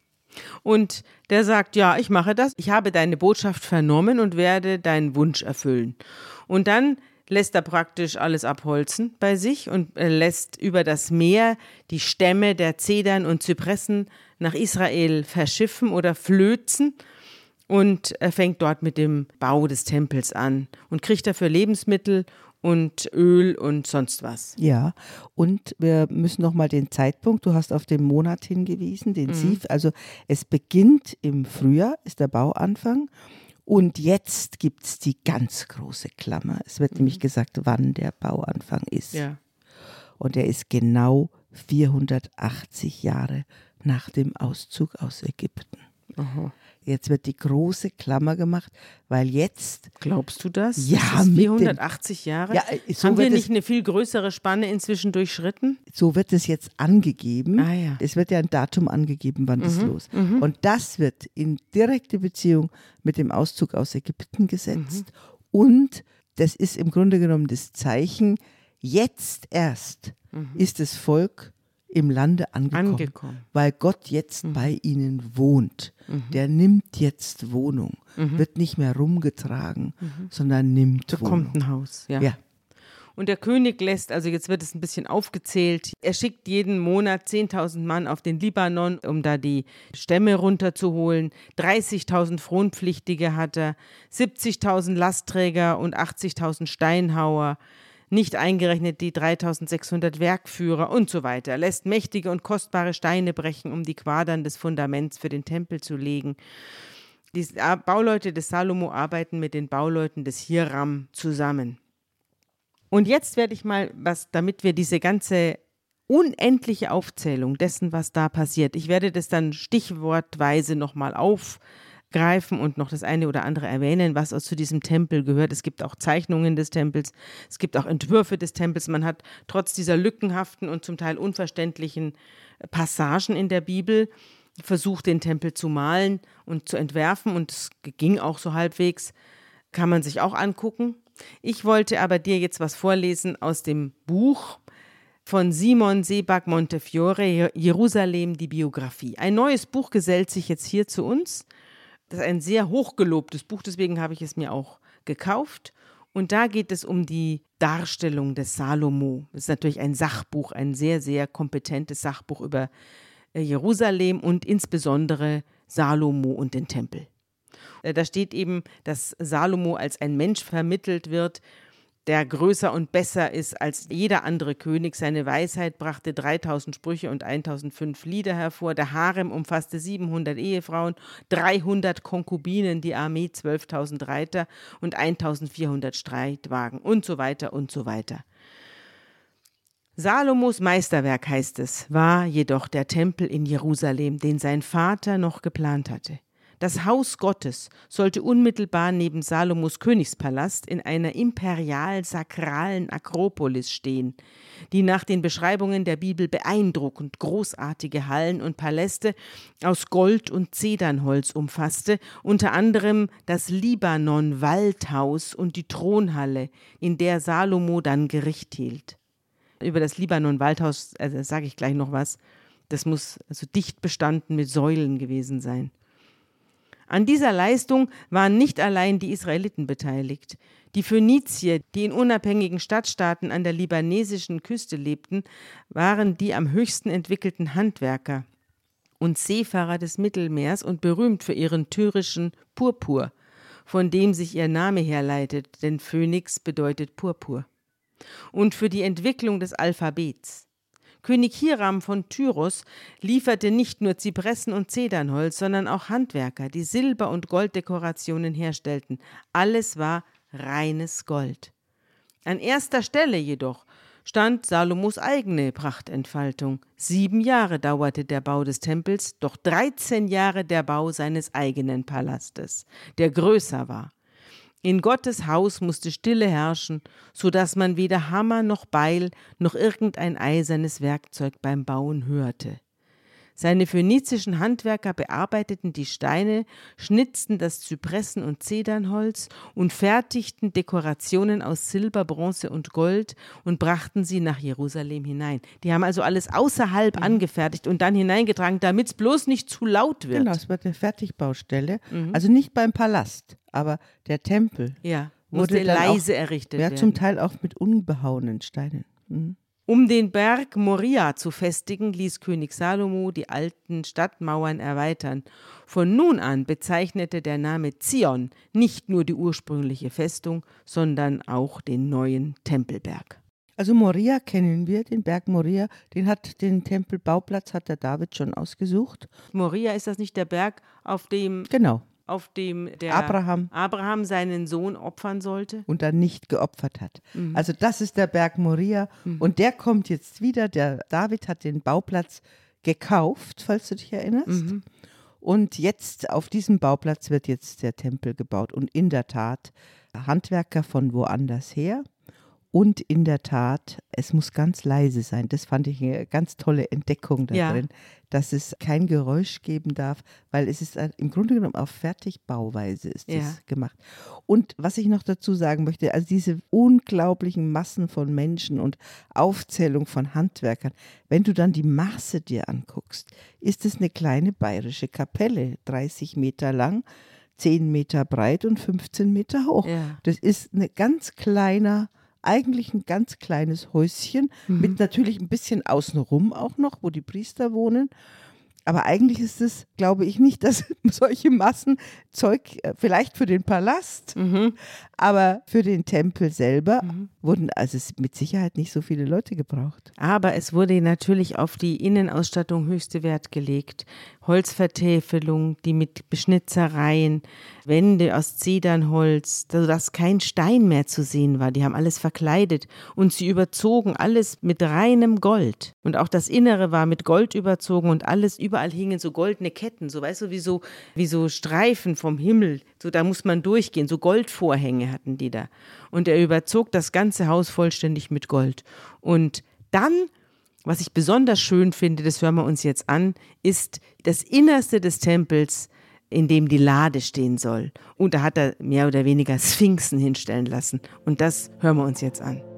Und der sagt, ja, ich mache das. Ich habe deine Botschaft vernommen und werde deinen Wunsch erfüllen. Und dann lässt er praktisch alles abholzen bei sich und lässt über das Meer die Stämme der Zedern und Zypressen nach Israel verschiffen oder flözen. Und er fängt dort mit dem Bau des Tempels an und kriegt dafür Lebensmittel und Öl und sonst was. Ja, und wir müssen noch mal den Zeitpunkt, du hast auf den Monat hingewiesen, den mhm. Siv, also es beginnt im Frühjahr, ist der Bauanfang und jetzt gibt es die ganz große Klammer. Es wird mhm. nämlich gesagt, wann der Bauanfang ist. Ja. Und er ist genau vierhundertachtzig Jahre nach dem Auszug aus Ägypten. Aha. Jetzt wird die große Klammer gemacht, weil jetzt... Glaubst du das? Ja, das ist vierhundertachtzig dem, Jahre? Ja, so Haben wir nicht es, eine viel größere Spanne inzwischen durchschritten? So wird es jetzt angegeben. Ah, ja. Es wird ja ein Datum angegeben, wann mhm, das los. Mhm. Und das wird in direkte Beziehung mit dem Auszug aus Ägypten gesetzt. Mhm. Und das ist im Grunde genommen das Zeichen, jetzt erst mhm. ist das Volk im Lande angekommen, angekommen. Weil Gott jetzt mhm. bei ihnen wohnt. Mhm. Der nimmt jetzt Wohnung, mhm. wird nicht mehr rumgetragen, mhm. sondern nimmt da Wohnung. Kommt ein Haus, ja. ja. Und der König lässt, also jetzt wird es ein bisschen aufgezählt, er schickt jeden Monat zehntausend Mann auf den Libanon, um da die Stämme runterzuholen. dreißigtausend Fronpflichtige hat er, siebzigtausend Lastträger und achtzigtausend Steinhauer. Nicht eingerechnet die dreitausendsechshundert Werkführer und so weiter. Er lässt mächtige und kostbare Steine brechen, um die Quadern des Fundaments für den Tempel zu legen. Die Bauleute des Salomo arbeiten mit den Bauleuten des Hiram zusammen. Und jetzt werde ich mal, was, damit wir diese ganze unendliche Aufzählung dessen, was da passiert, ich werde das dann stichwortweise nochmal auf greifen und noch das eine oder andere erwähnen, was zu diesem Tempel gehört. Es gibt auch Zeichnungen des Tempels, es gibt auch Entwürfe des Tempels. Man hat trotz dieser lückenhaften und zum Teil unverständlichen Passagen in der Bibel versucht, den Tempel zu malen und zu entwerfen und es ging auch so halbwegs, kann man sich auch angucken. Ich wollte aber dir jetzt was vorlesen aus dem Buch von Simon Sebag Montefiore, Jerusalem, die Biografie. Ein neues Buch gesellt sich jetzt hier zu uns. Das ist ein sehr hochgelobtes Buch, deswegen habe ich es mir auch gekauft. Und da geht es um die Darstellung des Salomo. Das ist natürlich ein Sachbuch, ein sehr, sehr kompetentes Sachbuch über Jerusalem und insbesondere Salomo und den Tempel. Da steht eben, dass Salomo als ein Mensch vermittelt wird, der größer und besser ist als jeder andere König. Seine Weisheit brachte dreitausend Sprüche und tausendfünf Lieder hervor. Der Harem umfasste siebenhundert Ehefrauen, dreihundert Konkubinen, die Armee zwölftausend Reiter und eintausendvierhundert Streitwagen und so weiter und so weiter. Salomos Meisterwerk, heißt es, war jedoch der Tempel in Jerusalem, den sein Vater noch geplant hatte. Das Haus Gottes sollte unmittelbar neben Salomos Königspalast in einer imperial-sakralen Akropolis stehen, die nach den Beschreibungen der Bibel beeindruckend großartige Hallen und Paläste aus Gold und Zedernholz umfasste, unter anderem das Libanon-Waldhaus und die Thronhalle, in der Salomo dann Gericht hielt. Über das Libanon-Waldhaus also sage ich gleich noch was. Das muss also dicht bestanden mit Säulen gewesen sein. An dieser Leistung waren nicht allein die Israeliten beteiligt. Die Phönizier, die in unabhängigen Stadtstaaten an der libanesischen Küste lebten, waren die am höchsten entwickelten Handwerker und Seefahrer des Mittelmeers und berühmt für ihren tyrischen Purpur, von dem sich ihr Name herleitet, denn Phönix bedeutet Purpur. Und für die Entwicklung des Alphabets. König Hiram von Tyros lieferte nicht nur Zypressen und Zedernholz, sondern auch Handwerker, die Silber- und Golddekorationen herstellten. Alles war reines Gold. An erster Stelle jedoch stand Salomos eigene Prachtentfaltung. Sieben Jahre dauerte der Bau des Tempels, doch dreizehn Jahre der Bau seines eigenen Palastes, der größer war. In Gottes Haus musste Stille herrschen, so dass man weder Hammer noch Beil noch irgendein eisernes Werkzeug beim Bauen hörte. Seine phönizischen Handwerker bearbeiteten die Steine, schnitzten das Zypressen- und Zedernholz und fertigten Dekorationen aus Silber, Bronze und Gold und brachten sie nach Jerusalem hinein. Die haben also alles außerhalb mhm. angefertigt und dann hineingetragen, damit es bloß nicht zu laut wird. Genau, es wird eine Fertigbaustelle, mhm. also nicht beim Palast, aber der Tempel ja, wurde musste leise auch, errichtet ja, werden. Zum Teil auch mit unbehauenen Steinen. Mhm. Um den Berg Moria zu festigen, ließ König Salomo die alten Stadtmauern erweitern. Von nun an bezeichnete der Name Zion nicht nur die ursprüngliche Festung, sondern auch den neuen Tempelberg. Also Moria kennen wir, den Berg Moria, den hat den Tempelbauplatz hat der David schon ausgesucht. Moria, ist das nicht der Berg, auf dem genau. auf dem der Abraham. Abraham seinen Sohn opfern sollte? Und dann nicht geopfert hat. Mhm. Also das ist der Berg Moria mhm. und der kommt jetzt wieder. Der David hat den Bauplatz gekauft, falls du dich erinnerst. Mhm. Und jetzt auf diesem Bauplatz wird jetzt der Tempel gebaut. Und in der Tat Handwerker von woanders her. Und in der Tat, es muss ganz leise sein. Das fand ich eine ganz tolle Entdeckung da ja. drin, dass es kein Geräusch geben darf, weil es ist im Grunde genommen auf Fertigbauweise ist ja. das gemacht. Und was ich noch dazu sagen möchte, also diese unglaublichen Massen von Menschen und Aufzählung von Handwerkern, wenn du dann die Maße dir anguckst, ist es eine kleine bayerische Kapelle, dreißig Meter lang, zehn Meter breit und fünfzehn Meter hoch. Ja. Das ist ein ganz kleiner eigentlich ein ganz kleines Häuschen, mhm. mit natürlich ein bisschen außenrum auch noch, wo die Priester wohnen. Aber eigentlich ist es, glaube ich, nicht, dass solche Massen Zeug, vielleicht für den Palast, mhm. aber für den Tempel selber mhm. wurden also mit Sicherheit nicht so viele Leute gebraucht. Aber es wurde natürlich auf die Innenausstattung höchste Wert gelegt. Holzvertäfelung, die mit Beschnitzereien, Wände aus Zedernholz, sodass kein Stein mehr zu sehen war. Die haben alles verkleidet und sie überzogen alles mit reinem Gold. Und auch das Innere war mit Gold überzogen und alles, überall hingen so goldene Ketten, so weißt du, wie so, wie so Streifen vom Himmel. So, da muss man durchgehen, so Goldvorhänge hatten die da. Und er überzog das ganze Haus vollständig mit Gold. Und dann, was ich besonders schön finde, das hören wir uns jetzt an, ist das Innerste des Tempels, in dem die Lade stehen soll. Und da hat er mehr oder weniger Sphinxen hinstellen lassen. Und das hören wir uns jetzt an.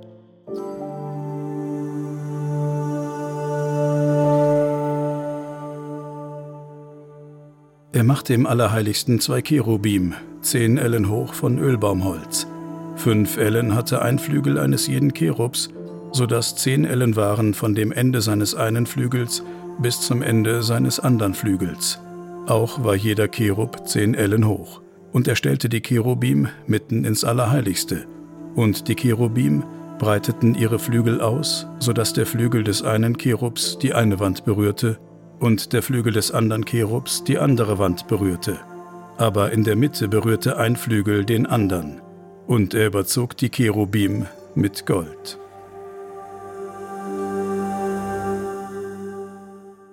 Er machte im Allerheiligsten zwei Cherubim, zehn Ellen hoch von Ölbaumholz. Fünf Ellen hatte ein Flügel eines jeden Cherubs, sodass zehn Ellen waren von dem Ende seines einen Flügels bis zum Ende seines anderen Flügels. Auch war jeder Cherub zehn Ellen hoch. Und er stellte die Cherubim mitten ins Allerheiligste. Und die Cherubim breiteten ihre Flügel aus, sodass der Flügel des einen Cherubs die eine Wand berührte und der Flügel des anderen Cherubs die andere Wand berührte. Aber in der Mitte berührte ein Flügel den anderen. Und er überzog die Cherubim mit Gold.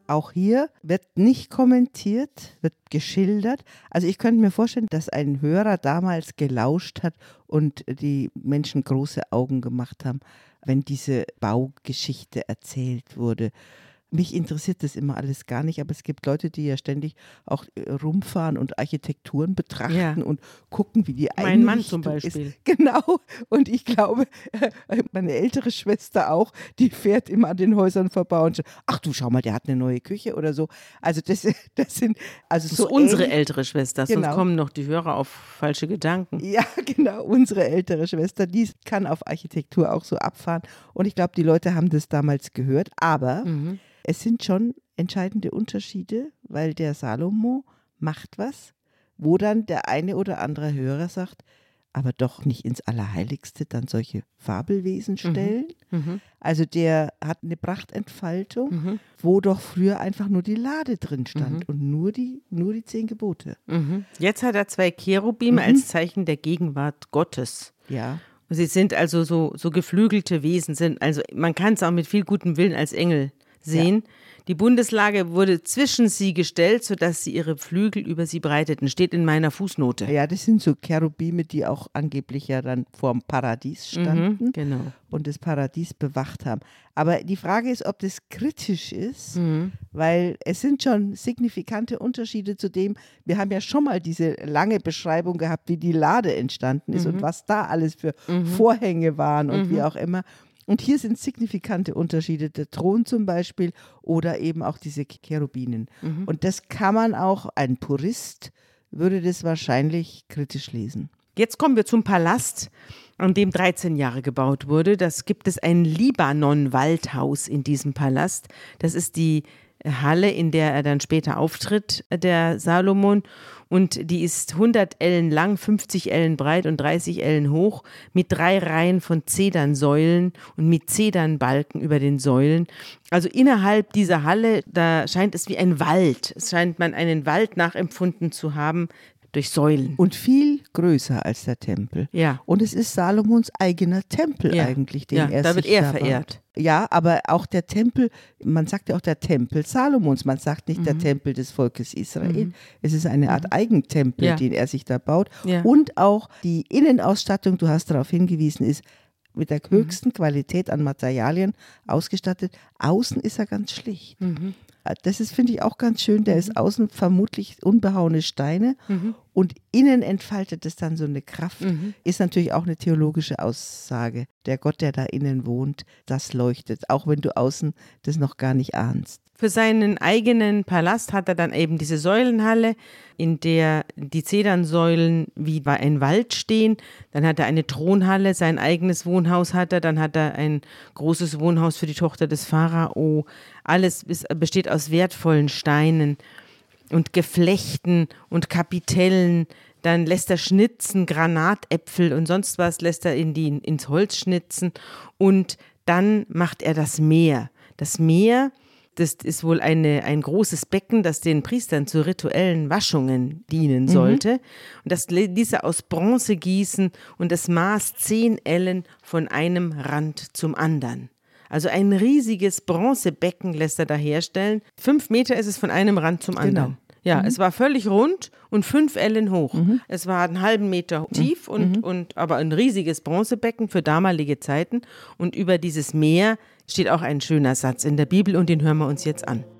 Auch hier wird nicht kommentiert, wird geschildert. Also ich könnte mir vorstellen, dass ein Hörer damals gelauscht hat und die Menschen große Augen gemacht haben, wenn diese Baugeschichte erzählt wurde. Mich interessiert das immer alles gar nicht, aber es gibt Leute, die ja ständig auch rumfahren und Architekturen betrachten ja. und gucken, wie die Einrichtung Mein Mann zum Beispiel. ist. Genau. Und ich glaube, meine ältere Schwester auch, die fährt immer an den Häusern vorbei und sagt, ach du, schau mal, der hat eine neue Küche oder so. Also das, das sind also das so ist unsere ähnlich. ältere Schwester, Genau. Sonst kommen noch die Hörer auf falsche Gedanken. Ja, genau, unsere ältere Schwester, die kann auf Architektur auch so abfahren. Und ich glaube, die Leute haben das damals gehört, aber mhm. es sind schon entscheidende Unterschiede, weil der Salomo macht was, wo dann der eine oder andere Hörer sagt, aber doch nicht ins Allerheiligste dann solche Fabelwesen stellen. Mhm. Mhm. Also der hat eine Prachtentfaltung, mhm. wo doch früher einfach nur die Lade drin stand mhm. und nur die, nur die zehn Gebote. Mhm. Jetzt hat er zwei Cherubim mhm. als Zeichen der Gegenwart Gottes. Ja. Sie sind also so, so geflügelte Wesen, sind, also man kann es auch mit viel gutem Willen als Engel sehen. Ja. Die Bundeslade wurde zwischen sie gestellt, sodass sie ihre Flügel über sie breiteten. Steht in meiner Fußnote. Ja, das sind so Cherubime, die auch angeblich ja dann vorm Paradies standen mhm, genau. und das Paradies bewacht haben. Aber die Frage ist, ob das kritisch ist, mhm. weil es sind schon signifikante Unterschiede zu dem, wir haben ja schon mal diese lange Beschreibung gehabt, wie die Lade entstanden ist mhm. und was da alles für mhm. Vorhänge waren und mhm. wie auch immer. Und hier sind signifikante Unterschiede, der Thron zum Beispiel oder eben auch diese Cherubinen. Mhm. Und das kann man auch, ein Purist würde das wahrscheinlich kritisch lesen. Jetzt kommen wir zum Palast, an dem dreizehn Jahre gebaut wurde. Das gibt es ein Libanon-Waldhaus in diesem Palast. Das ist die Halle, in der er dann später auftritt, der Salomon. Und die ist hundert Ellen lang, fünfzig Ellen breit und dreißig Ellen hoch, mit drei Reihen von Zedernsäulen und mit Zedernbalken über den Säulen. Also innerhalb dieser Halle, da scheint es wie ein Wald. Es scheint man einen Wald nachempfunden zu haben, durch Säulen. Und viel größer als der Tempel. Ja. Und es ist Salomons eigener Tempel ja. eigentlich, den ja, er da wird sich er da verehrt. Baut. Ja, aber auch der Tempel, man sagt ja auch der Tempel Salomons, man sagt nicht mhm. der Tempel des Volkes Israel. Mhm. Es ist eine Art Eigentempel, ja. den er sich da baut. Ja. Und auch die Innenausstattung, du hast darauf hingewiesen, ist mit der höchsten mhm. Qualität an Materialien ausgestattet. Außen ist er ganz schlicht. Mhm. Das ist, finde ich, auch ganz schön. Der mhm. ist außen vermutlich unbehauene Steine mhm. und innen entfaltet es dann so eine Kraft. Mhm. Ist natürlich auch eine theologische Aussage. Der Gott, der da innen wohnt, das leuchtet, auch wenn du außen das noch gar nicht ahnst. Für seinen eigenen Palast hat er dann eben diese Säulenhalle, in der die Zedernsäulen wie bei einem Wald stehen. Dann hat er eine Thronhalle, sein eigenes Wohnhaus hat er. Dann hat er ein großes Wohnhaus für die Tochter des Pharao. Alles ist, besteht aus wertvollen Steinen und Geflechten und Kapitellen. Dann lässt er schnitzen, Granatäpfel und sonst was lässt er in die, ins Holz schnitzen. Und dann macht er das Meer. Das Meer, das ist wohl eine, ein großes Becken, das den Priestern zu rituellen Waschungen dienen sollte. Mhm. Und das ließ er aus Bronze gießen und es maß zehn Ellen von einem Rand zum anderen. Also ein riesiges Bronzebecken lässt er da herstellen. Fünf Meter ist es von einem Rand zum anderen. Genau. Ja, mhm. es war völlig rund und fünf Ellen hoch. Mhm. Es war einen halben Meter tief, mhm. und, und aber ein riesiges Bronzebecken für damalige Zeiten. Und über dieses Meer steht auch ein schöner Satz in der Bibel und den hören wir uns jetzt an.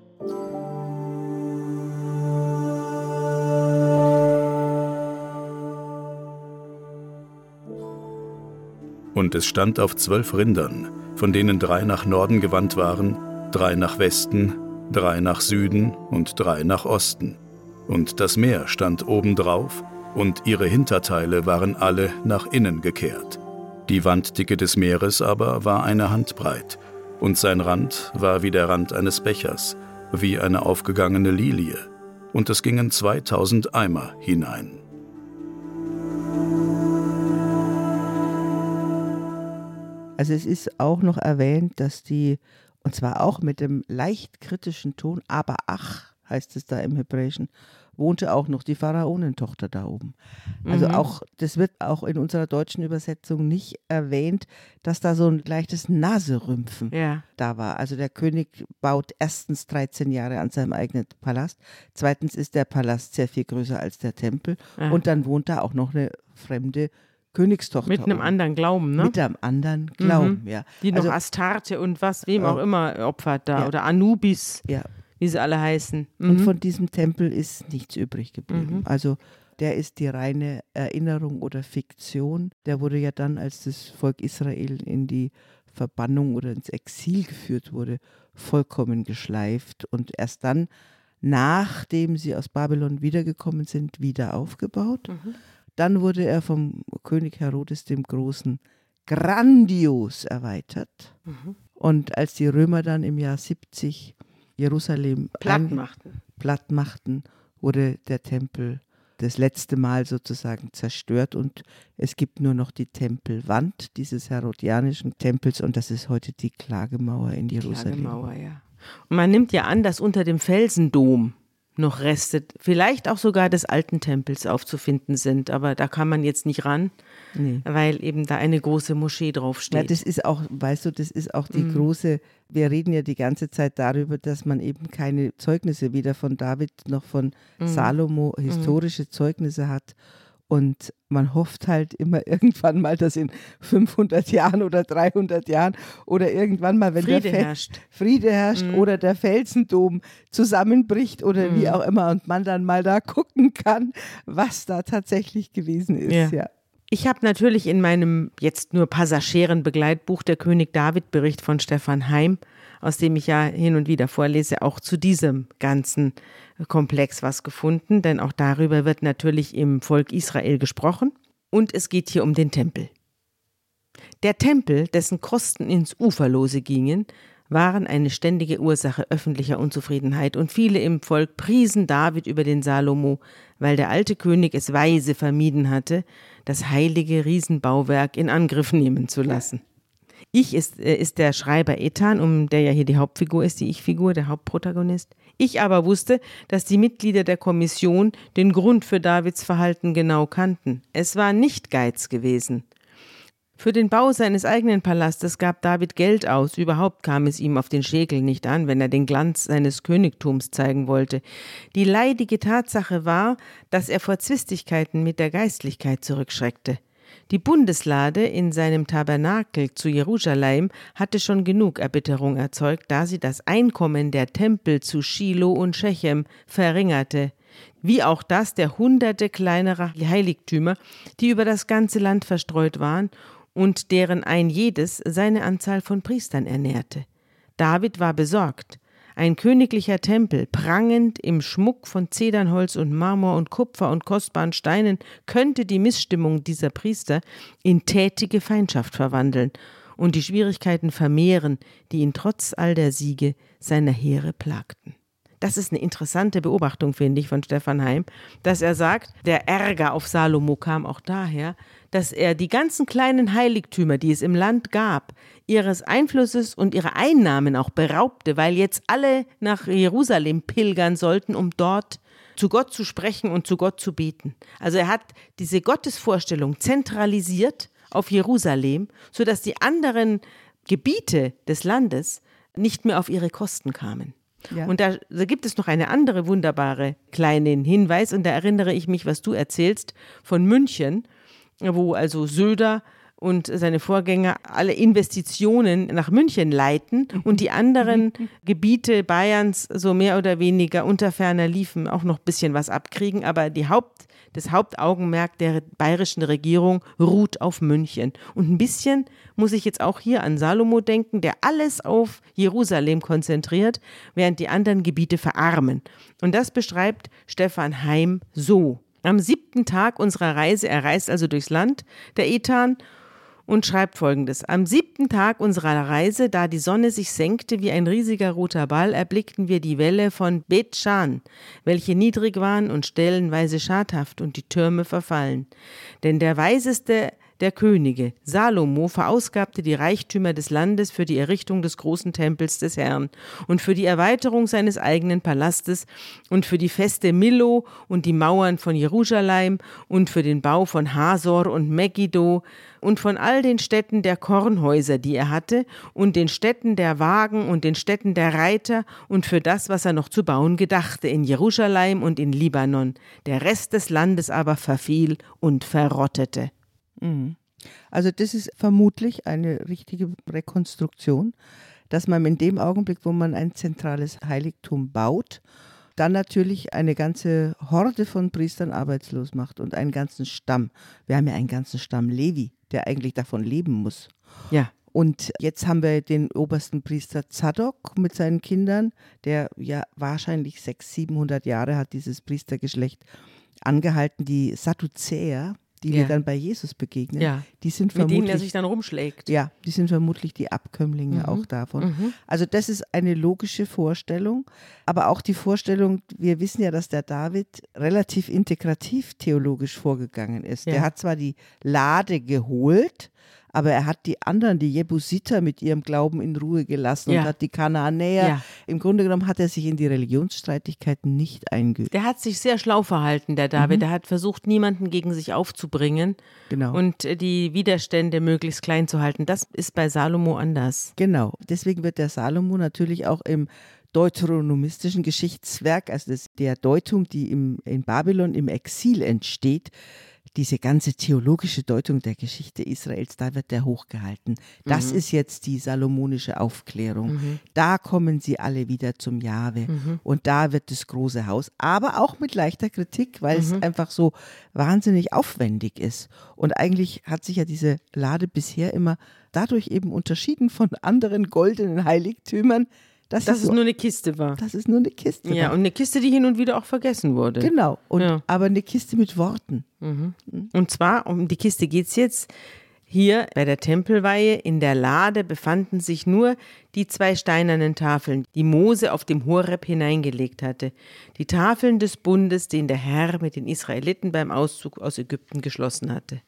Und es stand auf zwölf Rindern, von denen drei nach Norden gewandt waren, drei nach Westen, drei nach Süden und drei nach Osten. Und das Meer stand obendrauf, und ihre Hinterteile waren alle nach innen gekehrt. Die Wanddicke des Meeres aber war eine Hand breit, und sein Rand war wie der Rand eines Bechers, wie eine aufgegangene Lilie, und es gingen zweitausend Eimer hinein. Also es ist auch noch erwähnt, dass die, und zwar auch mit dem leicht kritischen Ton, aber ach, heißt es da im Hebräischen, wohnte auch noch die Pharaonentochter da oben. Also Mhm. auch, das wird auch in unserer deutschen Übersetzung nicht erwähnt, dass da so ein leichtes Naserümpfen Ja. da war. Also der König baut erstens dreizehn Jahre an seinem eigenen Palast, zweitens ist der Palast sehr viel größer als der Tempel Ja. und dann wohnt da auch noch eine fremde Königstochter. Mit einem oben. anderen Glauben, ne? Mit einem anderen Glauben, ja. Die noch Also, Astarte und was, wem Oh. auch immer opfert da. Ja. Oder Anubis, ja. wie sie alle heißen. Mhm. Und von diesem Tempel ist nichts übrig geblieben. Mhm. Also der ist die reine Erinnerung oder Fiktion. Der wurde ja dann, als das Volk Israel in die Verbannung oder ins Exil geführt wurde, vollkommen geschleift und erst dann, nachdem sie aus Babylon wiedergekommen sind, wieder aufgebaut. Mhm. Dann wurde er vom König Herodes dem Großen grandios erweitert. Mhm. Und als die Römer dann im Jahr siebzig Jerusalem Platt ein- machten. platt machten, wurde der Tempel das letzte Mal sozusagen zerstört und es gibt nur noch die Tempelwand dieses herodianischen Tempels und das ist heute die Klagemauer in Jerusalem. Klagemauer, ja. Und man nimmt ja an, dass unter dem Felsendom noch Reste, vielleicht auch sogar des alten Tempels aufzufinden sind, aber da kann man jetzt nicht ran, Nee. weil eben da eine große Moschee Ja, draufsteht. das ist auch, weißt du, das ist auch die Mhm. große, wir reden ja die ganze Zeit darüber, dass man eben keine Zeugnisse weder von David noch von Mhm. Salomo, historische Zeugnisse hat. Und man hofft halt immer irgendwann mal, dass in fünfhundert Jahren oder dreihundert Jahren oder irgendwann mal, wenn Friede der Fel- herrscht. Friede herrscht Mhm. oder der Felsendom zusammenbricht oder wie Mhm. auch immer und man dann mal da gucken kann, was da tatsächlich gewesen ist. Ja. Ja. Ich habe natürlich in meinem jetzt nur passagieren Begleitbuch der König David Bericht von Stefan Heim, aus dem ich ja hin und wieder vorlese, auch zu diesem ganzen Komplex was gefunden, denn auch darüber wird natürlich im Volk Israel gesprochen und es geht hier um den Tempel. Der Tempel, dessen Kosten ins Uferlose gingen, waren eine ständige Ursache öffentlicher Unzufriedenheit und viele im Volk priesen David über den Salomo, weil der alte König es weise vermieden hatte, das heilige Riesenbauwerk in Angriff nehmen zu lassen. Ich ist, äh, ist der Schreiber Ethan, um der ja hier die Hauptfigur ist, die Ich-Figur, der Hauptprotagonist. Ich aber wusste, dass die Mitglieder der Kommission den Grund für Davids Verhalten genau kannten. Es war nicht Geiz gewesen. Für den Bau seines eigenen Palastes gab David Geld aus. Überhaupt kam es ihm auf den Schäkel nicht an, wenn er den Glanz seines Königtums zeigen wollte. Die leidige Tatsache war, dass er vor Zwistigkeiten mit der Geistlichkeit zurückschreckte. Die Bundeslade in seinem Tabernakel zu Jerusalem hatte schon genug Erbitterung erzeugt, da sie das Einkommen der Tempel zu Schilo und Schechem verringerte, wie auch das der hunderte kleinerer Heiligtümer, die über das ganze Land verstreut waren und deren ein jedes seine Anzahl von Priestern ernährte. David war besorgt. Ein königlicher Tempel, prangend im Schmuck von Zedernholz und Marmor und Kupfer und kostbaren Steinen, könnte die Missstimmung dieser Priester in tätige Feindschaft verwandeln und die Schwierigkeiten vermehren, die ihn trotz all der Siege seiner Heere plagten. Das ist eine interessante Beobachtung, finde ich, von Stefan Heim, dass er sagt, der Ärger auf Salomo kam auch daher, dass er die ganzen kleinen Heiligtümer, die es im Land gab, ihres Einflusses und ihrer Einnahmen auch beraubte, weil jetzt alle nach Jerusalem pilgern sollten, um dort zu Gott zu sprechen und zu Gott zu beten. Also er hat diese Gottesvorstellung zentralisiert auf Jerusalem, sodass die anderen Gebiete des Landes nicht mehr auf ihre Kosten kamen. Ja. Und da, da gibt es noch eine andere wunderbare kleinen Hinweis und da erinnere ich mich, was du erzählst, von München, wo also Söder und seine Vorgänger alle Investitionen nach München leiten und die anderen Gebiete Bayerns so mehr oder weniger unter ferner Liefen auch noch ein bisschen was abkriegen, aber die Haupt, das Hauptaugenmerk der bayerischen Regierung ruht auf München. Und ein bisschen muss ich jetzt auch hier an Salomo denken, der alles auf Jerusalem konzentriert, während die anderen Gebiete verarmen. Und das beschreibt Stefan Heim so. Am siebten Tag unserer Reise, er reist also durchs Land, der Ethan, und schreibt Folgendes. Am siebten Tag unserer Reise, da die Sonne sich senkte wie ein riesiger roter Ball, erblickten wir die Wälle von Bet-Schan, welche niedrig waren und stellenweise schadhaft und die Türme verfallen. Denn der Weiseste der Könige. Salomo verausgabte die Reichtümer des Landes für die Errichtung des großen Tempels des Herrn und für die Erweiterung seines eigenen Palastes und für die Feste Millo und die Mauern von Jerusalem und für den Bau von Hasor und Megiddo und von all den Städten der Kornhäuser, die er hatte, und den Städten der Wagen und den Städten der Reiter und für das, was er noch zu bauen gedachte, in Jerusalem und in Libanon. Der Rest des Landes aber verfiel und verrottete. Also das ist vermutlich eine richtige Rekonstruktion, dass man in dem Augenblick, wo man ein zentrales Heiligtum baut, dann natürlich eine ganze Horde von Priestern arbeitslos macht und einen ganzen Stamm. Wir haben ja einen ganzen Stamm Levi, der eigentlich davon leben muss. Ja. Und jetzt haben wir den obersten Priester Zadok mit seinen Kindern, der ja wahrscheinlich sechshundert, siebenhundert Jahre hat dieses Priestergeschlecht angehalten. Die Sadduzäer, die Ja. wir dann bei Jesus begegnen, Ja. die sind Mit vermutlich, denen er sich dann rumschlägt. ja, die sind vermutlich die Abkömmlinge Mhm. auch davon. Mhm. Also das ist eine logische Vorstellung, aber auch die Vorstellung, wir wissen ja, dass der David relativ integrativ theologisch vorgegangen ist. Ja. Der hat zwar die Lade geholt, aber er hat die anderen, die Jebusiter, mit ihrem Glauben in Ruhe gelassen Ja. und hat die Kanaanäer, Ja. im Grunde genommen hat er sich in die Religionsstreitigkeiten nicht eingeübt. Der hat sich sehr schlau verhalten, der David. Mhm. Der hat versucht, niemanden gegen sich aufzubringen Genau. und äh, die Widerstände möglichst klein zu halten. Das ist bei Salomo anders. Genau, deswegen wird der Salomo natürlich auch im deuteronomistischen Geschichtswerk, also das, der Deutung, die im, in Babylon im Exil entsteht, diese ganze theologische Deutung der Geschichte Israels, da wird der hochgehalten. Das Mhm. ist jetzt die salomonische Aufklärung. Mhm. Da kommen sie alle wieder zum Jahwe Mhm. und da wird das große Haus, aber auch mit leichter Kritik, weil Mhm. es einfach so wahnsinnig aufwendig ist. Und eigentlich hat sich ja diese Lade bisher immer dadurch eben unterschieden von anderen goldenen Heiligtümern, dass, Dass es es so, nur eine Kiste war. dass es nur eine Kiste Ja, war. und eine Kiste, die hin und wieder auch vergessen wurde. Genau, und, Ja. aber eine Kiste mit Worten. Mhm. Und zwar, um die Kiste geht es jetzt. Hier bei der Tempelweihe in der Lade befanden sich nur die zwei steinernen Tafeln, die Mose auf dem Horeb hineingelegt hatte. Die Tafeln des Bundes, den der Herr mit den Israeliten beim Auszug aus Ägypten geschlossen hatte.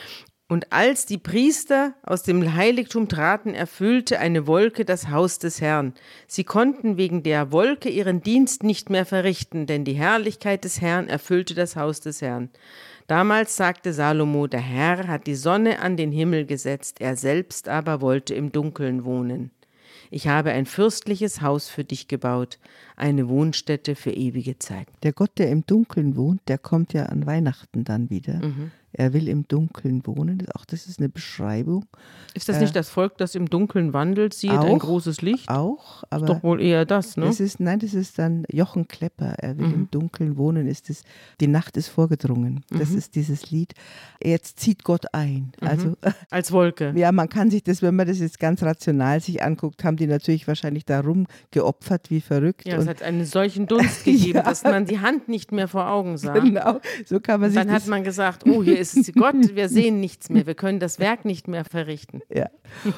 Und als die Priester aus dem Heiligtum traten, erfüllte eine Wolke das Haus des Herrn. Sie konnten wegen der Wolke ihren Dienst nicht mehr verrichten, denn die Herrlichkeit des Herrn erfüllte das Haus des Herrn. Damals sagte Salomo, der Herr hat die Sonne an den Himmel gesetzt, er selbst aber wollte im Dunkeln wohnen. Ich habe ein fürstliches Haus für dich gebaut, eine Wohnstätte für ewige Zeit. Der Gott, der im Dunkeln wohnt, der kommt ja an Weihnachten dann wieder. Mhm. Er will im Dunkeln wohnen. Auch das ist eine Beschreibung. Ist das Äh, nicht das Volk, das im Dunkeln wandelt, sieht ein auch, großes Licht? Auch, aber Doch wohl eher das, ne? das ist, nein, das ist dann Jochen Klepper. Er will Mhm. im Dunkeln wohnen. Ist es, die Nacht ist vorgedrungen. Das Mhm. ist dieses Lied. Jetzt zieht Gott ein. Mhm. Also Als Wolke. ja, man kann sich das, wenn man das jetzt ganz rational sich anguckt, haben die natürlich wahrscheinlich da rumgeopfert wie verrückt. Ja, es und hat einen solchen Dunst gegeben, Ja. dass man die Hand nicht mehr vor Augen sah. genau, so kann man Und sich dann das hat man gesagt, oh, hier ist es Gott, wir sehen nichts mehr, wir können das Werk nicht mehr verrichten. Ja.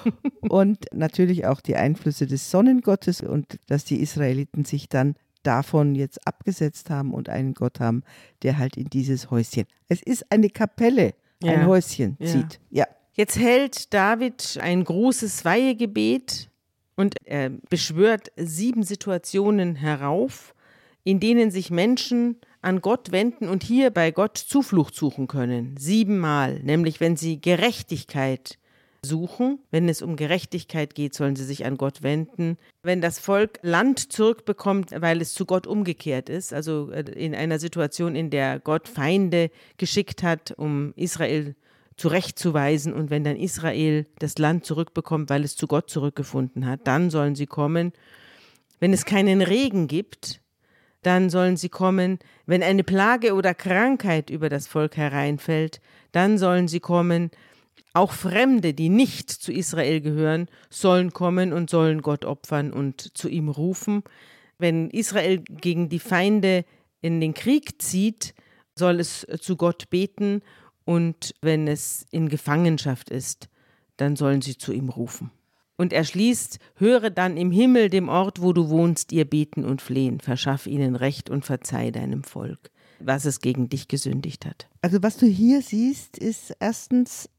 Und natürlich auch die Einflüsse des Sonnengottes und dass die Israeliten sich dann davon jetzt abgesetzt haben und einen Gott haben, der halt in dieses Häuschen. Es ist eine Kapelle, Ja. ein Häuschen Ja. zieht. Ja. Jetzt hält David ein großes Weihegebet und er beschwört sieben Situationen herauf, in denen sich Menschen an Gott wenden und hier bei Gott Zuflucht suchen können. Siebenmal, nämlich wenn sie Gerechtigkeit suchen. Wenn es um Gerechtigkeit geht, sollen sie sich an Gott wenden. Wenn das Volk Land zurückbekommt, weil es zu Gott umgekehrt ist, also in einer Situation, in der Gott Feinde geschickt hat, um Israel zurechtzuweisen, und wenn dann Israel das Land zurückbekommt, weil es zu Gott zurückgefunden hat, dann sollen sie kommen. Wenn es keinen Regen gibt, dann sollen sie kommen. Wenn eine Plage oder Krankheit über das Volk hereinfällt, dann sollen sie kommen. Auch Fremde, die nicht zu Israel gehören, sollen kommen und sollen Gott opfern und zu ihm rufen. Wenn Israel gegen die Feinde in den Krieg zieht, soll es zu Gott beten, und wenn es in Gefangenschaft ist, dann sollen sie zu ihm rufen. Und er schließt, höre dann im Himmel, dem Ort, wo du wohnst, ihr beten und flehen, verschaff ihnen Recht und verzeih deinem Volk, was es gegen dich gesündigt hat. Also was du hier siehst, ist erstens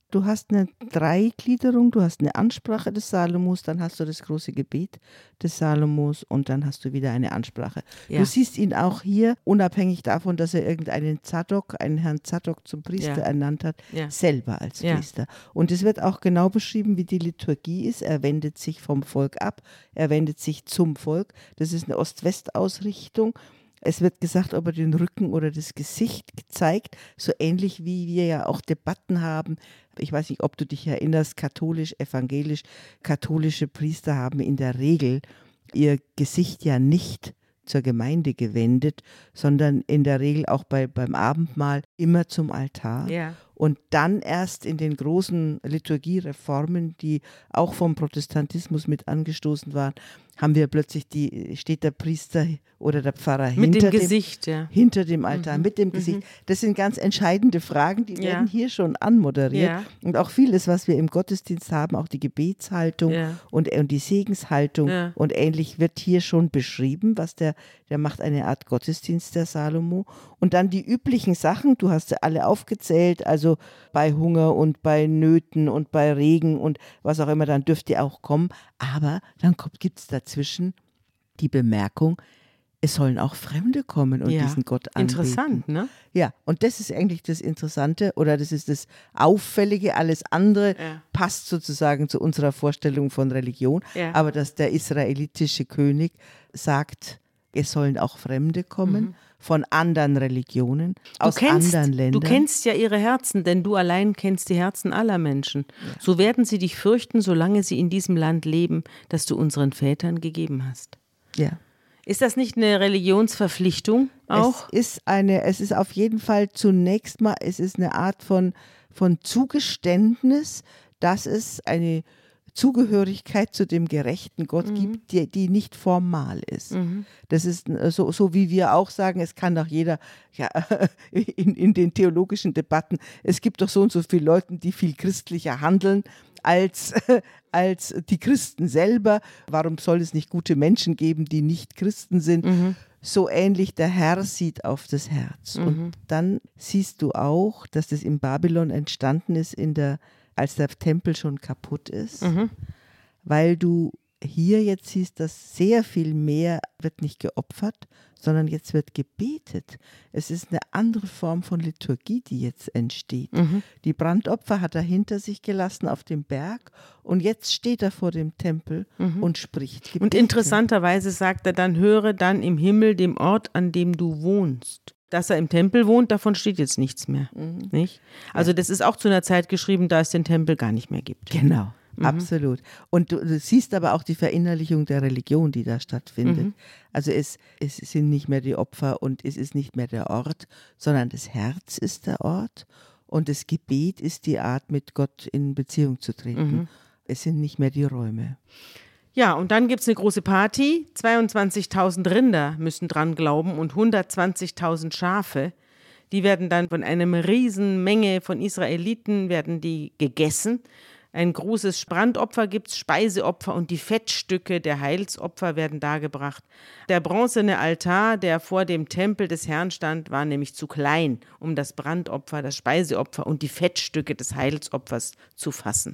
Du hast eine Dreigliederung, du hast eine Ansprache des Salomos, dann hast du das große Gebet des Salomos und dann hast du wieder eine Ansprache. Ja. Du siehst ihn auch hier, unabhängig davon, dass er irgendeinen Zadok, einen Herrn Zadok zum Priester Ja. ernannt hat, Ja. selber als Ja. Priester. Und es wird auch genau beschrieben, wie die Liturgie ist. Er wendet sich vom Volk ab, er wendet sich zum Volk. Das ist eine Ost-West-Ausrichtung. Es wird gesagt, ob er den Rücken oder das Gesicht zeigt, so ähnlich wie wir ja auch Debatten haben. Ich weiß nicht, ob du dich erinnerst, katholisch, evangelisch, katholische Priester haben in der Regel ihr Gesicht ja nicht zur Gemeinde gewendet, sondern in der Regel auch bei, beim Abendmahl immer zum Altar. Ja. Und dann erst in den großen Liturgiereformen, die auch vom Protestantismus mit angestoßen waren, haben wir plötzlich die, steht der Priester oder der Pfarrer Mit hinter dem Gesicht, ja. hinter dem Altar, mit dem Gesicht. Das sind ganz entscheidende Fragen, die Ja. werden hier schon anmoderiert. Ja. Und auch vieles, was wir im Gottesdienst haben, auch die Gebetshaltung Ja. und, und die Segenshaltung Ja. und ähnlich wird hier schon beschrieben, was der, der macht eine Art Gottesdienst, der Salomo. Und dann die üblichen Sachen, du hast sie alle aufgezählt, also bei Hunger und bei Nöten und bei Regen und was auch immer, dann dürft ihr auch kommen. Aber dann gibt es dazwischen die Bemerkung, es sollen auch Fremde kommen und Ja. diesen Gott anbeten. Interessant, ne? Ja, und das ist eigentlich das Interessante oder das ist das Auffällige. Alles andere Ja. passt sozusagen zu unserer Vorstellung von Religion. Ja. Aber dass der israelitische König sagt, es sollen auch Fremde kommen Mhm. von anderen Religionen, aus du kennst, anderen Ländern. Du kennst ja ihre Herzen, denn du allein kennst die Herzen aller Menschen. So werden sie dich fürchten, solange sie in diesem Land leben, das du unseren Vätern gegeben hast. Ja. Ist das nicht eine Religionsverpflichtung auch? Es ist eine, es ist auf jeden Fall zunächst mal, es ist eine Art von, von Zugeständnis, dass es eine Zugehörigkeit zu dem gerechten Gott gibt, die, die nicht formal ist. Das ist so, so, wie wir auch sagen, es kann doch jeder, ja, in, in den theologischen Debatten, es gibt doch so und so viele Leute, die viel christlicher handeln als, als die Christen selber. Warum soll es nicht gute Menschen geben, die nicht Christen sind? Mhm. So ähnlich, der Herr sieht auf das Herz. Mhm. Und dann siehst du auch, dass das in Babylon entstanden ist, in der, als der Tempel schon kaputt ist, Mhm. weil du hier jetzt siehst, dass sehr viel mehr wird nicht geopfert, sondern jetzt wird gebetet. Es ist eine andere Form von Liturgie, die jetzt entsteht. Mhm. Die Brandopfer hat er hinter sich gelassen auf dem Berg und jetzt steht er vor dem Tempel und spricht Gebete. Und interessanterweise sagt er dann, höre dann im Himmel dem Ort, an dem du wohnst. Dass er im Tempel wohnt, davon steht jetzt nichts mehr. Nicht? Also das ist auch zu einer Zeit geschrieben, da es den Tempel gar nicht mehr gibt. Genau, absolut. Und du, du siehst aber auch die Verinnerlichung der Religion, die da stattfindet. Mhm. Also es, es sind nicht mehr die Opfer und es ist nicht mehr der Ort, sondern das Herz ist der Ort und das Gebet ist die Art, mit Gott in Beziehung zu treten. Es sind nicht mehr die Räume. Ja, und dann gibt es eine große Party. zweiundzwanzigtausend Rinder müssen dran glauben und hundertzwanzigtausend Schafe. Die werden dann von einer riesen Menge von Israeliten werden die gegessen. Ein großes Brandopfer gibt es, Speiseopfer und die Fettstücke der Heilsopfer werden dargebracht. Der bronzene Altar, der vor dem Tempel des Herrn stand, war nämlich zu klein, um das Brandopfer, das Speiseopfer und die Fettstücke des Heilsopfers zu fassen.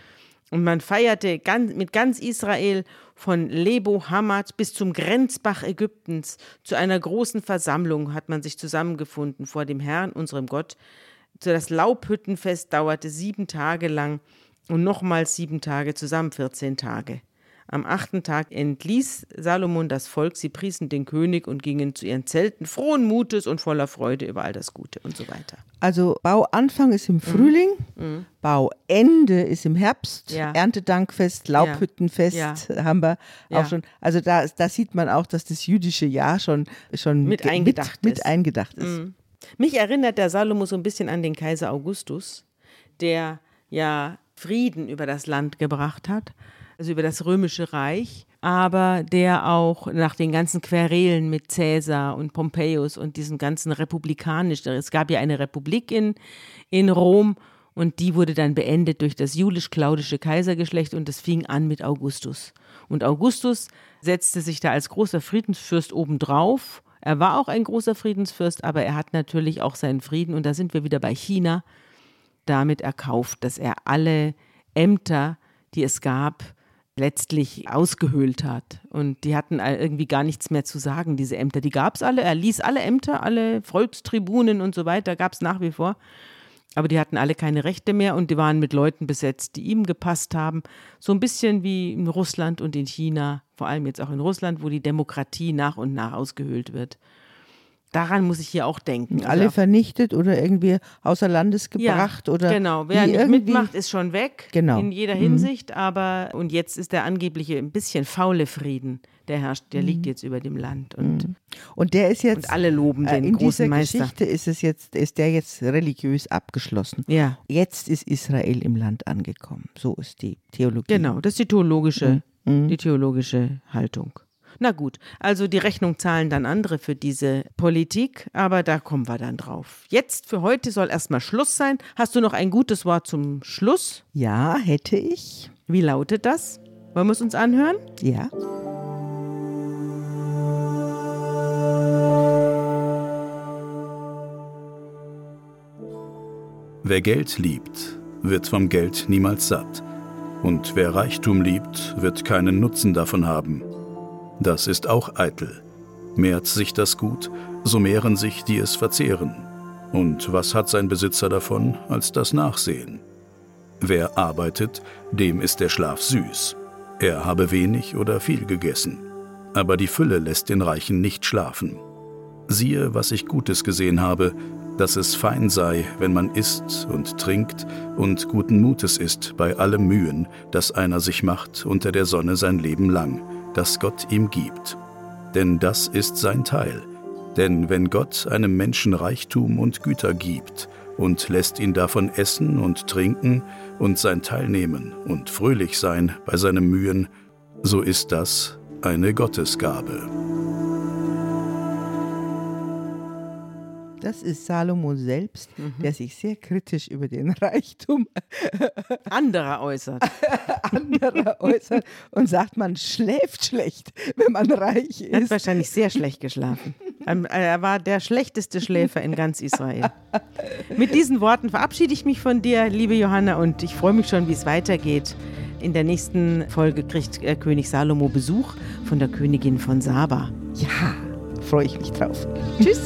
Und man feierte ganz, mit ganz Israel von Lebo Hamat bis zum Grenzbach Ägyptens. Zu einer großen Versammlung hat man sich zusammengefunden vor dem Herrn, unserem Gott. Das Laubhüttenfest dauerte sieben Tage lang und nochmals sieben Tage, zusammen vierzehn Tage. Am achten Tag entließ Salomon das Volk, sie priesen den König und gingen zu ihren Zelten, frohen Mutes und voller Freude über all das Gute und so weiter. Also Bauanfang ist im Frühling, Mhm. Bauende ist im Herbst, Ja. Erntedankfest, Laubhüttenfest Ja. haben wir Ja. auch schon. Also da, da sieht man auch, dass das jüdische Jahr schon, schon Mit ge- eingedacht mit, mit ist. eingedacht ist. Mich erinnert der Salomo so ein bisschen an den Kaiser Augustus, der ja Frieden über das Land gebracht hat, also über das Römische Reich, aber der auch nach den ganzen Querelen mit Caesar und Pompeius und diesen ganzen republikanischen, es gab ja eine Republik in, in Rom und die wurde dann beendet durch das julisch-claudische Kaisergeschlecht und das fing an mit Augustus. Und Augustus setzte sich da als großer Friedensfürst obendrauf. Er war auch ein großer Friedensfürst, aber er hat natürlich auch seinen Frieden und da sind wir wieder bei China. damit erkauft, dass er alle Ämter, die es gab, letztlich ausgehöhlt hat. Und die hatten irgendwie gar nichts mehr zu sagen, diese Ämter. Die gab es alle. Er ließ alle Ämter, alle Volkstribunen und so weiter, gab es nach wie vor. Aber die hatten alle keine Rechte mehr und die waren mit Leuten besetzt, die ihm gepasst haben. So ein bisschen wie in Russland und in China, vor allem jetzt auch in Russland, wo die Demokratie nach und nach ausgehöhlt wird. Daran muss ich hier auch denken. Alle also vernichtet oder irgendwie außer Landes gebracht? Ja, oder genau. Wer nicht mitmacht, ist schon weg, genau. in jeder Hinsicht. Mhm. Aber und jetzt ist der angebliche ein bisschen faule Frieden, der herrscht, der mhm. liegt jetzt über dem Land. Und, mhm. und der ist jetzt, und alle loben den in großen dieser Meister. Geschichte ist, es jetzt, ist der jetzt religiös abgeschlossen. Ja. Jetzt ist Israel im Land angekommen. So ist die Theologie. Genau, das ist die theologische, mhm. die theologische Haltung. Na gut, also die Rechnung zahlen dann andere für diese Politik, aber da kommen wir dann drauf. Jetzt für heute soll erstmal Schluss sein. Hast du noch ein gutes Wort zum Schluss? Ja, hätte ich. Wie lautet das? Wollen wir es uns anhören? Ja. Wer Geld liebt, wird vom Geld niemals satt. Und wer Reichtum liebt, wird keinen Nutzen davon haben. Das ist auch eitel. Mehrt sich das Gut, so mehren sich, die es verzehren. Und was hat sein Besitzer davon, als das Nachsehen? Wer arbeitet, dem ist der Schlaf süß. Er habe wenig oder viel gegessen. Aber die Fülle lässt den Reichen nicht schlafen. Siehe, was ich Gutes gesehen habe, dass es fein sei, wenn man isst und trinkt und guten Mutes ist bei allem Mühen, das einer sich macht unter der Sonne sein Leben lang, das Gott ihm gibt. Denn das ist sein Teil. Denn wenn Gott einem Menschen Reichtum und Güter gibt und lässt ihn davon essen und trinken und sein Teil nehmen und fröhlich sein bei seinen Mühen, so ist das eine Gottesgabe. Das ist Salomo selbst, mhm. der sich sehr kritisch über den Reichtum anderer äußert. anderer äußert und sagt, man schläft schlecht, wenn man reich ist. Er hat wahrscheinlich sehr schlecht geschlafen. Er war der schlechteste Schläfer in ganz Israel. Mit diesen Worten verabschiede ich mich von dir, liebe Johanna, und ich freue mich schon, wie es weitergeht. In der nächsten Folge kriegt äh, König Salomo Besuch von der Königin von Saba. Ja, freue ich mich drauf. Tschüss.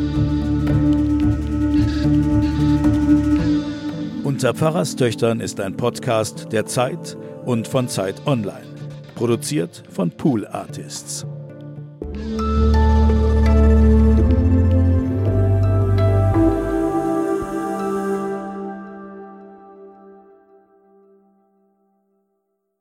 Unter Pfarrerstöchtern ist ein Podcast der Zeit und von Zeit Online. Produziert von Pool Artists.